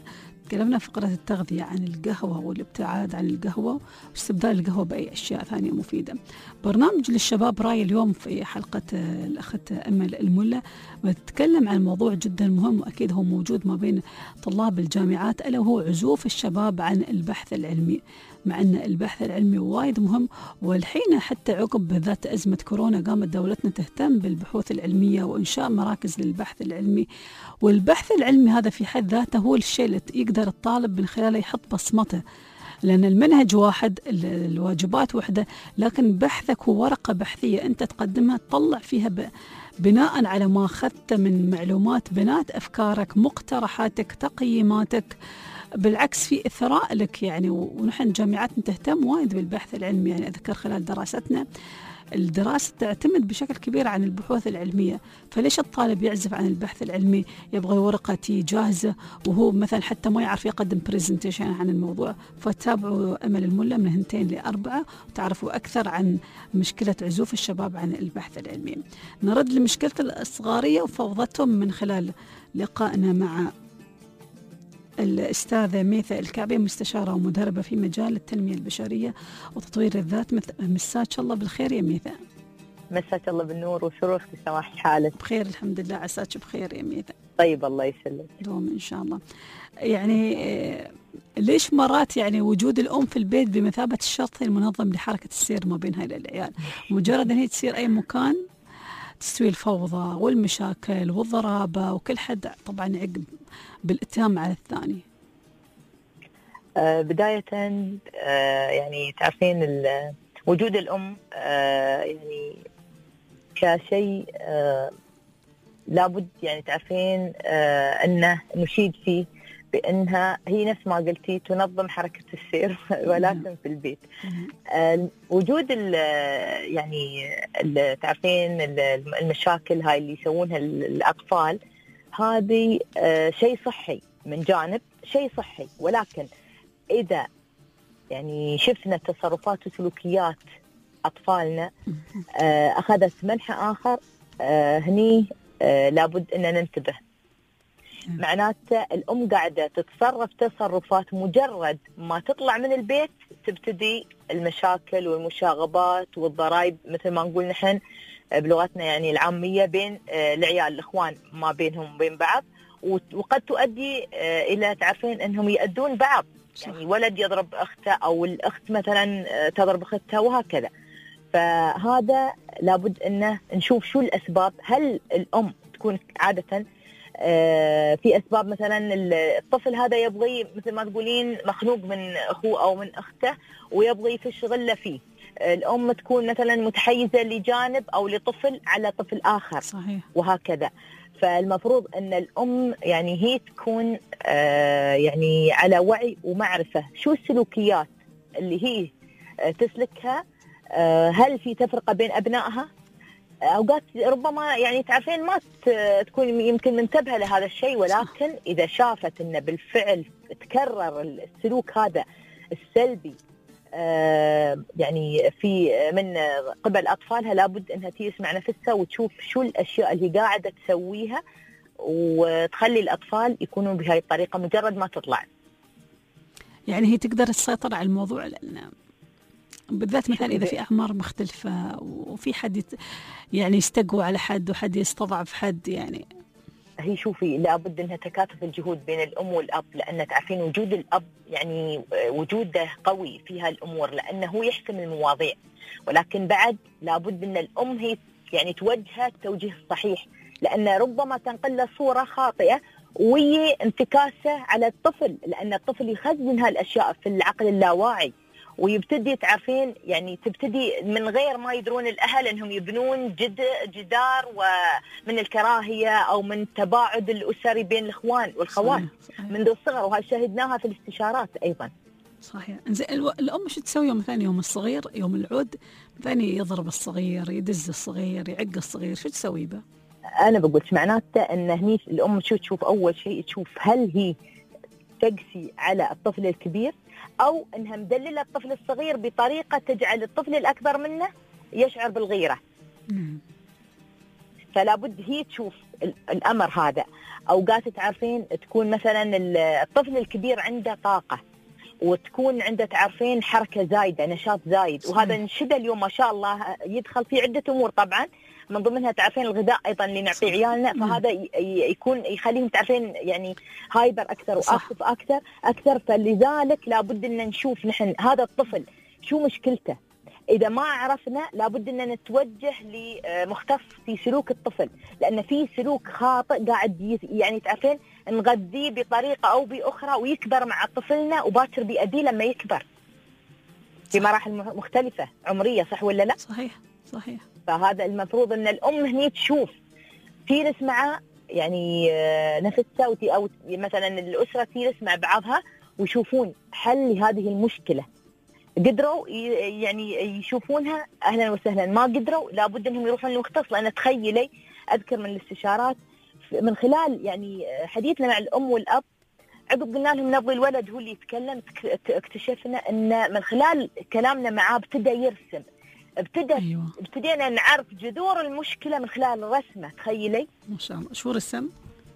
تكلمنا فقرة التغذية عن القهوة والابتعاد عن القهوة واستبدال القهوة بأي أشياء ثانية مفيدة. برنامج للشباب راي اليوم في حلقة الأخت أمل الملا بتتكلم عن موضوع جدا مهم وأكيد هو موجود ما بين طلاب الجامعات، ألا وهو عزوف الشباب عن البحث العلمي. مع أن البحث العلمي وايد مهم، والحين حتى عقب ذات أزمة كورونا قامت دولتنا تهتم بالبحوث العلمية وإنشاء مراكز للبحث العلمي. والبحث العلمي هذا في حد ذاته هو الشيء اللي يقدر الطالب من خلاله يحط بصمته، لأن المنهج واحد، الواجبات وحدة، لكن بحثك هو ورقة بحثية أنت تقدمها تطلع فيها بناء على ما أخذت من معلومات، بنات أفكارك، مقترحاتك، تقييماتك. بالعكس في إثراء لك يعني. ونحن جامعاتنا تهتم وايد بالبحث العلمي، يعني أذكر خلال دراستنا الدراسة تعتمد بشكل كبير عن البحوث العلمية. فليش الطالب يعزف عن البحث العلمي؟ يبغى ورقة جاهزة وهو مثلا حتى ما يعرف يقدم بريزنتيشن عن الموضوع. فتابعوا أمل الملا من 2 ل4 وتعرفوا أكثر عن مشكلة عزوف الشباب عن البحث العلمي. نرد لمشكلة الصغارية وفوضتهم من خلال لقائنا مع الأستاذة ميثا الكعبي، مستشارة ومدربة في مجال التنمية البشرية وتطوير الذات. مساك الله بالخير يا ميثا. مساك الله بالنور وشرف بسماحة حالك. بخير الحمد لله، عساك بخير يا ميثا. طيب الله يسلمك. دوم إن شاء الله. يعني ليش مرات يعني وجود الأم في البيت بمثابة الشرط المنظم لحركة السير ما بين هاي العيال، مجرد أن هي تسير أي مكان تستوي الفوضى والمشاكل والضرابة، وكل حد طبعا يعقب بالاتهام على الثاني. بداية يعني تعرفين وجود الأم يعني كشيء لابد يعني تعرفين أنه نشيد فيه بأنها هي نفس ما قلتي تنظم حركة السير ولكن في البيت. وجود يعني تعرفين المشاكل هاي اللي يسوونها الأطفال هذه شيء صحي من جانب، شيء صحي، ولكن إذا يعني شفنا تصرفات وسلوكيات أطفالنا أخذت منحى آخر، هني لابد أن ننتبه. معناته الأم قاعدة تتصرف تصرفات مجرد ما تطلع من البيت تبتدي المشاكل والمشاغبات والضرائب مثل ما نقول نحن بلغتنا يعني العامية بين العيال الإخوان ما بينهم وبين بعض، وقد تؤدي إلى تعرفين أنهم يأذون بعض. يعني ولد يضرب أخته أو الأخت مثلا تضرب أختها وهكذا. فهذا لابد أنه نشوف شو الأسباب. هل الأم تكون عادة في أسباب مثلا الطفل هذا يبغي مثل ما تقولين مخنوق من أخوه أو من أخته ويبغي يفش غله فيه، الأم تكون مثلا متحيزة لجانب أو لطفل على طفل آخر. صحيح. وهكذا. فالمفروض أن الأم يعني هي تكون يعني على وعي ومعرفة شو السلوكيات اللي هي تسلكها. هل في تفرقة بين أبنائها؟ أوقات ربما يعني تعرفين ما تكون يمكن منتبهة لهذا الشيء، ولكن إذا شافت أن بالفعل تكرر السلوك هذا السلبي يعني في من قبل أطفالها، لابد أنها تسمع نفسها وتشوف شو الأشياء اللي قاعدة تسويها وتخلي الأطفال يكونوا بهاي الطريقة مجرد ما تطلع. يعني هي تقدر تسيطر على الموضوع، لأن بالذات مثلا إذا في أعمار مختلفة وفي حد يعني يستقوى على حد وحد يستضعف حد. يعني هي شوفي لابد أنها تكاتف الجهود بين الأم والأب، لأن تعرفين وجود الأب يعني وجوده قوي في هالأمور لأنه يحسم المواضيع، ولكن بعد لابد أن الأم هي يعني توجهه التوجيه الصحيح، لأن ربما تنقل له صورة خاطئة وهي انتكاسة على الطفل، لأن الطفل يخزن هالأشياء في العقل اللاواعي ويبتدي تعرفين يعني تبتدي من غير ما يدرون الأهل أنهم يبنون جدار ومن الكراهية أو من التباعد الأسري بين الإخوان والخوات منذ الصغر، وهي شاهدناها في الاستشارات أيضا. صحيح. الأم شو تسوي مثلا يوم الصغير يوم العود مثلا يضرب الصغير، يدز الصغير، يعق الصغير، شو تسوي به؟ أنا بقولش معناته أن هني الأم شو تشوف؟ أول شيء تشوف هل هي تقسي على الطفل الكبير أو أنها مدللة الطفل الصغير بطريقة تجعل الطفل الأكبر منه يشعر بالغيرة. فلا بد هي تشوف الأمر هذا، اوقات تعرفين تكون مثلا الطفل الكبير عنده طاقه، وتكون عنده تعرفين حركه زايده، نشاط زايد، وهذا نشده اليوم ما شاء الله يدخل في عده امور طبعا، من ضمنها تعرفين الغذاء ايضا اللي نعطيه عيالنا، فهذا يكون يخليهم تعرفين يعني هايبر اكثر واخف اكثر. فلذلك لابد ان نشوف نحن هذا الطفل شو مشكلته. اذا ما عرفنا لابد ان نتوجه لمختص في سلوك الطفل، لان في سلوك خاطئ قاعد يعني تعرفين نغذيه بطريقه او باخرى ويكبر مع طفلنا وباكر بيأذيه لما يكبر في مراحل مختلفه عمريه، صح ولا لا؟ صحيح. فهذا المفروض ان الام هني تشوف تجلس مع يعني نفسها او مثلا الاسره تجلس مع بعضها ويشوفون حل لهذه المشكله. قدروا يعني يشوفونها اهلا وسهلا، ما قدروا لابد انهم يروحون للمختص. لان تخيلي اذكر من الاستشارات من خلال يعني حديثنا مع الام والاب، عقب قلنا لهم نبغي الولد هو اللي يتكلم، اكتشفنا ان من خلال كلامنا معاه ابتدى يرسم، ابتدينا نعرف جذور المشكله من خلال الرسمه. تخيلي ما شاء الله. شو رسم؟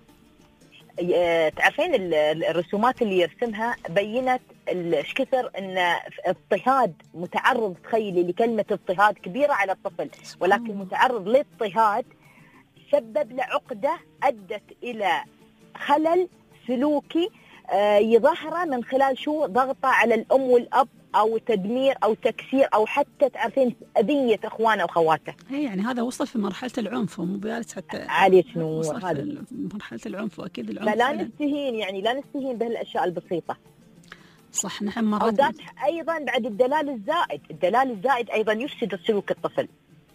تعرفين الرسومات اللي يرسمها بينت ايش كثر ان اضطهاد متعرض، تخيلي لكلمه اضطهاد كبيره على الطفل، ولكن متعرض للاضطهاد سبب له عقده ادت الى خلل سلوكي يظهره من خلال شو؟ ضغطه على الام والاب، او تدمير او تكسير، او حتى تعرفين اذيه اخوانه واخواته. يعني هذا وصل في مرحله العنف، ومو بجالس حتى عليك نور، وصل في مرحله العنف، واكيد العنف فلا نستهين، يعني لا نستهين بهالاشياء البسيطه. صح. نحن مرات اوقات ايضا بعد الدلال الزائد ايضا يفسد سلوك الطفل.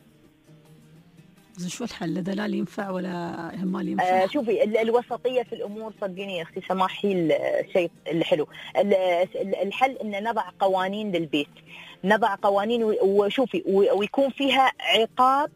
شو الحل؟ دلال ينفع ولا ما ينفع؟ شوفي الوسطيه في الامور، صدقيني يا اختي سماح هي الشيء الحلو. الحل ان نضع قوانين للبيت، نضع قوانين وشوفي ويكون فيها عقاب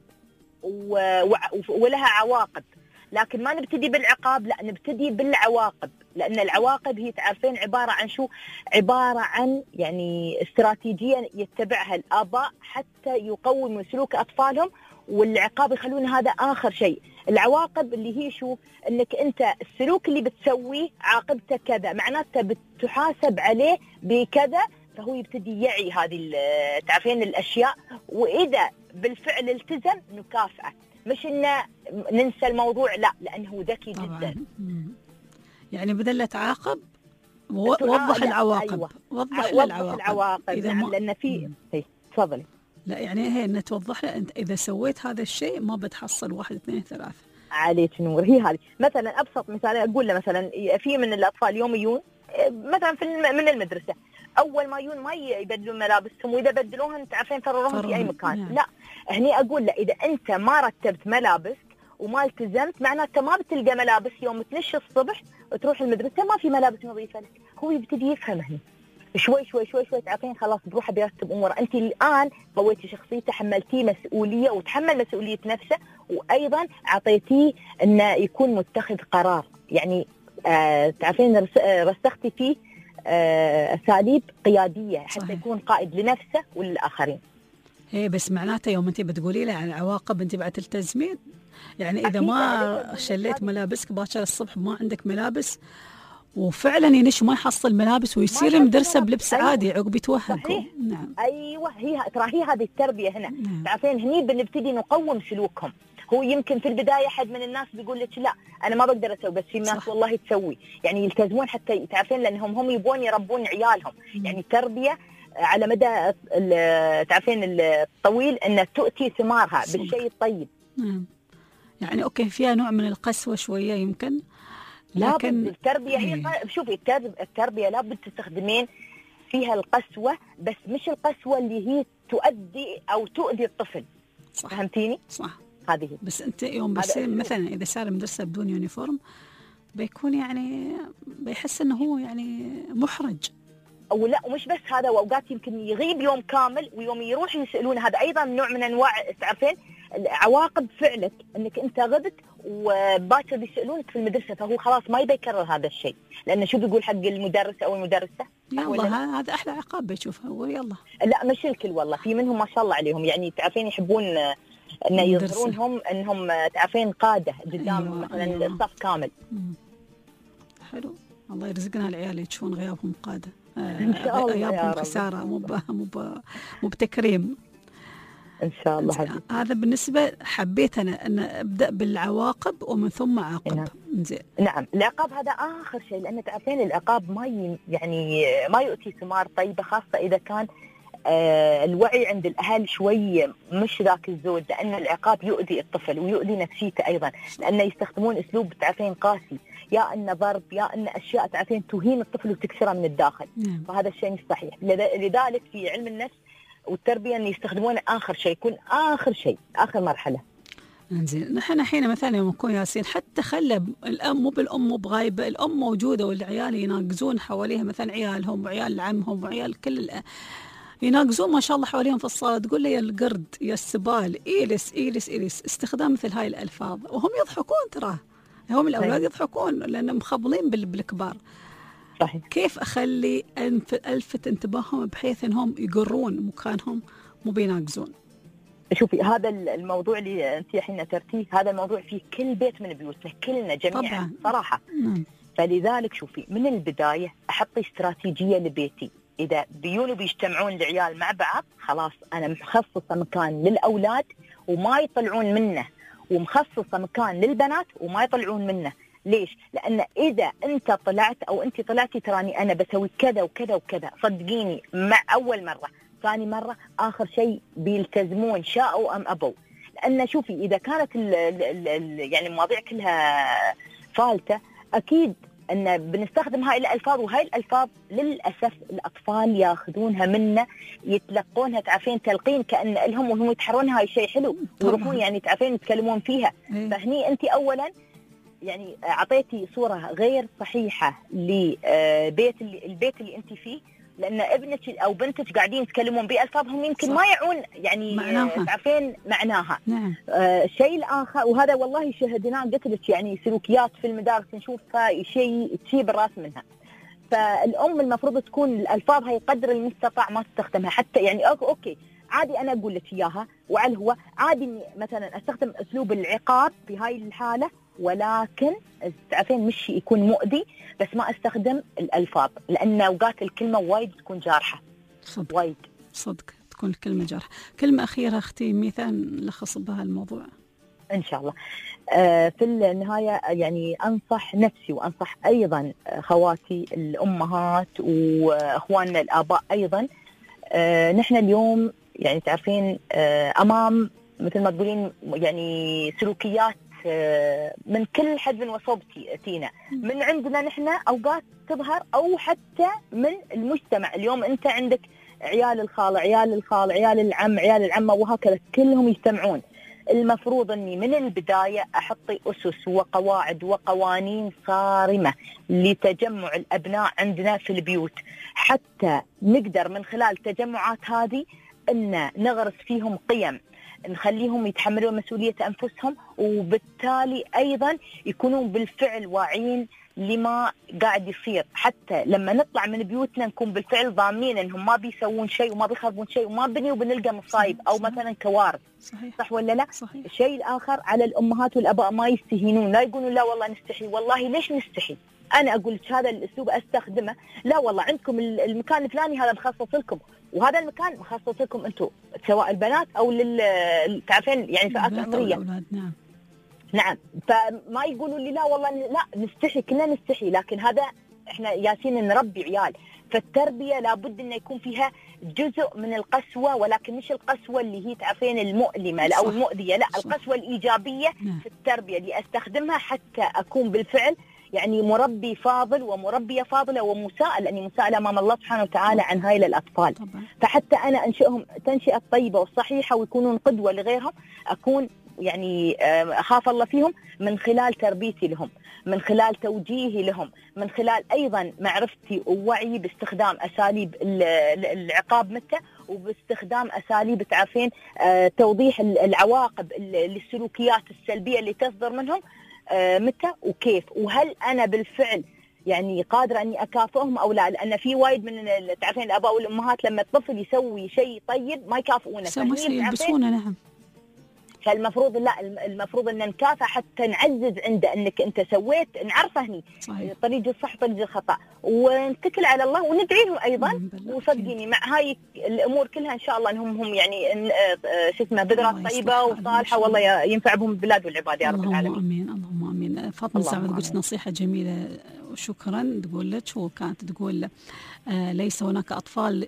ولها عواقب، لكن ما نبتدي بالعقاب، لا نبتدي بالعواقب، لان العواقب هي تعرفين عباره عن شو؟ عباره عن يعني استراتيجيه يتبعها الاباء حتى يقوموا سلوك اطفالهم، والعقاب يخلون هذا آخر شيء. العواقب اللي هي شو؟ انك انت السلوك اللي بتسويه عاقبته كذا، معناته بتحاسب عليه بكذا، فهو يبتدي يعي هذه تعرفين الاشياء، واذا بالفعل التزم نكافئه، مش انه ننسى الموضوع، لا، لانه ذكي جدا. يعني بدل لا تعاقب وضح العواقب. أيوة. وضح العواقب إذا لان في تفضلي. لا يعني هي ان توضح له انت اذا سويت هذا الشيء ما بتحصل 1 2 3. عليك نور. هي هذه مثلا ابسط مثال اقول له، مثلا في من الاطفال يوم يجون مثلا من المدرسه، اول ما يجون ما يبدلون ملابسهم، واذا بدلوهن تعرفين فرروهم في اي مكان. لا، هني اقول له اذا انت ما رتبت ملابسك وما التزمت، معناته ما بتلقى ملابس يوم تنش الصبح وتروح المدرسه ما في ملابس نظيفه لك. هو يبتدي يفهم هنا شوي شوي شوي شوي، تعرفين خلاص بروحه بيرتب اموره. انت الان قويتي شخصيته، حملتيه مسؤوليه وتحمل مسؤوليه نفسه، وايضا اعطيتيه انه يكون متخذ قرار. يعني تعرفين رسختي فيه اساليب قياديه حتى صحيح. يكون قائد لنفسه وللاخرين. هي بس معناته يوم انت بتقولي له عن العواقب انت بعد تلتزمين، يعني اذا ما شليت ملابسك باكر الصبح ما عندك ملابس وفعلا ينش ما يحصل ملابس ويصير مدرسه بلبس عادي عقب يتوهقوا. نعم ايوه، هي هذه التربيه هنا. نعم. تعرفين هني بنبتدي نقوم سلوكهم. هو يمكن في البدايه حد من الناس بيقول لك لا انا ما بقدر اسوي، بس في ناس والله تسوي، يعني يلتزمون حتى تعرفين لانهم هم يبون يربون عيالهم. يعني تربيه على مدى تعرفين الطويل ان تؤتي ثمارها بالشيء الطيب. نعم. يعني اوكي فيها نوع من القسوه شويه يمكن، لكن التربيه هي شوفي التربيه لابد تستخدمين فيها القسوه، بس مش القسوه اللي هي تؤدي او تؤذي الطفل. صح. فهمتيني؟ صح. هذه بس انت يوم بيصير مثلا اذا صار مدرسه بدون يونيفورم بيكون يعني بيحس انه هو يعني محرج. او لا، ومش بس هذا، واوقات يمكن يغيب يوم كامل ويوم يروح يسالون. هذا ايضا نوع من انواع تعرفين عواقب فعلك، انك انت غبت وباكر بيسالونك في المدرسه، فهو خلاص ما يبي يكرر هذا الشيء، لانه شو بيقول حق المدرس او المدرسه؟ يلا هذا احلى عقاب بيشوفه هو. يلا لا مش الكل والله، في منهم ما شاء الله عليهم، يعني تعرفين يحبون انه يظهرونهم انهم تعرفين قاده قدام مثلا الصف كامل. حلو، الله يرزقنا العيال يشوفون غيابهم قاده ان شاء الله غيابهم خساره مو بتكريم ان شاء الله حبيبي. هذا بالنسبه حبيت انا ان ابدا بالعواقب ومن ثم عاقب. زين. نعم العقاب هذا اخر شيء، لان تعرفين العقاب يعني ما يؤتي ثمار طيبه، خاصه اذا كان الوعي عند الاهل شوي مش ذاك الزود، لان العقاب يؤذي الطفل ويؤذي نفسيته ايضا، لانه يستخدمون اسلوب تعرفين قاسي، يا ان ضرب يا ان اشياء تعرفين تهين الطفل وتكسره من الداخل. فهذا الشيء مش صحيح. لذلك في علم النفس والتربيه ان يستخدمونه اخر شيء، يكون اخر شيء، اخر مرحله. زين. نحن الحين مثلا يوم نكون ياسين حتى خلى الام مو بالام مو بغايبه، الام موجوده والعيال يناقزون حواليها، مثلا عيالهم وعيال عمهم وعيال كل يناقزون ما شاء الله حواليهم في الصاله، تقول لي يا القرد يا السبال إيلس إيلس إيلس، استخدام مثل هاي الالفاظ وهم يضحكون، ترى هم الاولاد يضحكون لان مخبلين بالكبار. صحيح. كيف اخلي الفت انتباههم بحيث انهم يقرون مكانهم مو بيناقزون؟ شوفي هذا الموضوع اللي انت الحين اثرتيه، هذا الموضوع في كل بيت من بيوتنا، كلنا جميعا طبعا. صراحه. فلذلك شوفي من البدايه احط استراتيجيه لبيتي، اذا بيونوا بيجتمعون العيال مع بعض خلاص انا مخصصه مكان للاولاد وما يطلعون منه، ومخصصه مكان للبنات وما يطلعون منه. ليش؟ لأن إذا أنت طلعت أو أنت طلعتي تراني أنا بسوي كذا وكذا وكذا، صدقيني مع أول مرة ثاني مرة آخر شيء بيلتزمون شاءوا أم أبوا. لأن شوفي إذا كانت يعني المواضيع كلها فالتة، أكيد أن بنستخدم هاي الألفاظ، وهاي الألفاظ للأسف الأطفال ياخذونها منا يتلقونها تعرفين تلقين كأن لهم، وهم يتحرون هاي شيء حلو ويروحون يعني تعرفين يتكلمون فيها. فهني أنت أولا يعني أعطيتي صورة غير صحيحة لبيت البيت اللي أنت فيه، لأن ابنك أو بنتك قاعدين يتكلمون بألفاظهم يمكن ما يعون يعني تعرفين معناها. نعم. الشيء الآخر، وهذا والله شهدناه قلت لك يعني سلوكيات في المدارس نشوفها شيء تشيب الراس منها. فالأم المفروض تكون الألفاظ هي قدر المستطاع ما تستخدمها، حتى يعني أوكي عادي أنا أقول لك إياها، وعلى هو عادي إني مثلا أستخدم أسلوب العقاب في هاي الحالة، ولكن تعرفين مش يكون مؤذي، بس ما استخدم الألفاظ، لأن أوقات الكلمة وايد تكون جارحة. صدق. وايد صدق تكون الكلمة جارحة. كلمة أخيرة أختي مثال لخص بها الموضوع إن شاء الله. في النهاية يعني أنصح نفسي وأنصح أيضا خواتي الأمهات وأخواننا الآباء أيضا. نحن اليوم يعني تعرفين أمام مثل ما تقولين يعني سلوكيات من كل حدب وصوب تينا، من عندنا نحن أوقات تظهر أو حتى من المجتمع. اليوم أنت عندك عيال الخال عيال العم عيال العمة وهكذا كلهم يجتمعون. المفروض أني من البداية أحط أسس وقواعد وقوانين صارمة لتجمع الأبناء عندنا في البيوت، حتى نقدر من خلال التجمعات هذه أن نغرس فيهم قيم، نخليهم يتحملون مسؤولية أنفسهم، وبالتالي أيضا يكونون بالفعل واعيين لما قاعد يصير، حتى لما نطلع من بيوتنا نكون بالفعل ضامنين أنهم ما بيسوون شيء وما بيخربون شيء وما بني وبنلقى مصايب أو مثلا كوارث. صح ولا لا؟ صحيح. الشيء الآخر على الأمهات والأباء ما يستهينون، لا يقولون لا والله نستحي، والله ليش نستحي؟ أنا أقول لك هذا الأسلوب أستخدمه، لا والله عندكم المكان الفلاني هذا مخصص لكم، وهذا المكان مخصص لكم أنتم سواء البنات أو تعرفين يعني فئات عمرية. نعم. نعم. فما يقولوا لي لا والله لا نستحي، كلنا نستحي، لكن هذا احنا ياسين نربي عيال، فالتربية لابد انه يكون فيها جزء من القسوة، ولكن مش القسوة اللي هي تعرفين المؤلمة او المؤذية، لا القسوة الإيجابية في التربية اللي استخدمها حتى اكون بالفعل يعني مربي فاضل ومربية فاضلة ومسائل، لاني مسائلة امام الله سبحانه وتعالى عن هاي الاطفال. فحتى انا انشئهم تنشئة طيبة والصحيحة ويكونون قدوة لغيرهم، اكون يعني أخاف الله فيهم من خلال تربيتي لهم، من خلال توجيهي لهم، من خلال أيضا معرفتي ووعي باستخدام أساليب العقاب متى، وباستخدام أساليب تعرفين توضيح العواقب للسلوكيات السلبية اللي تصدر منهم متى وكيف، وهل أنا بالفعل يعني قادرة أني أكافئهم أو لا. لأن في وايد من تعرفين الآباء والأمهات لما الطفل يسوي شيء طيب ما يكافئونه، يلبسونه. نعم فالمفروض لا، المفروض ان نكافئ حتى نعزز عنده انك انت سويت، نعرفه هني طريق الصح طريق الخطا، ونتكل على الله وندعي له ايضا. وصدقيني مع هاي الامور كلها ان شاء الله انهم يعني شو اسمه بذرات طيبه وصالحه، والله ينفع بهم البلاد والعباد يا رب العالمين. اللهم امين اللهم امين. فاطمه سعود قلت نصيحه جميله وشكرا، تقول لك، وكانت تقول ليس هناك اطفال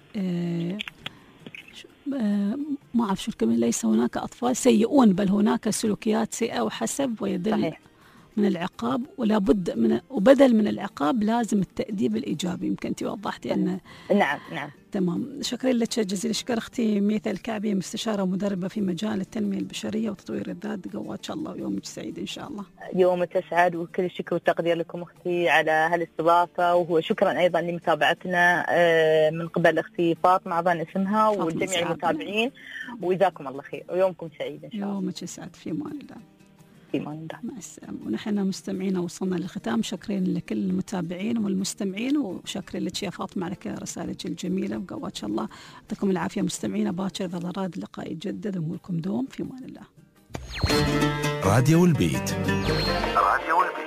ما أعرف شو الكلمة، ليس هناك أطفال سيئون بل هناك سلوكيات سيئة، وحسب ويدل صحيح. من العقاب ولا بد من، وبدل من العقاب لازم التأديب الإيجابي. يمكن أنت وضحتي أن نعم تمام. شكرا لك جزيل الشكر أختي ميثا الكعبي، مستشارة ومدربة في مجال التنمية البشرية وتطوير الذات. قوات شاء الله ويومك سعيد إن شاء الله. يومك أسعد، وكل الشكر والتقدير لكم أختي على هالاستضافة، وهو شكرا أيضا لمتابعتنا من قبل أختي فاطمة أظن اسمها وجميع المتابعين، وجزاكم الله خير ويومكم سعيد إن شاء الله. يومك أسعد، في أمان الله. مع السلامة. ونحن مستمعينا وصلنا للختام، شاكرين لكل المتابعين والمستمعين، وشاكرين لك يا فاطمة على رسالتك الجميلة، وقوات شاء الله يعطيكم العافية مستمعينا. باكر إذا أراد اللقاء يتجدد، أموركم دوم في أمان الله. راديو البيت. راديو البيت.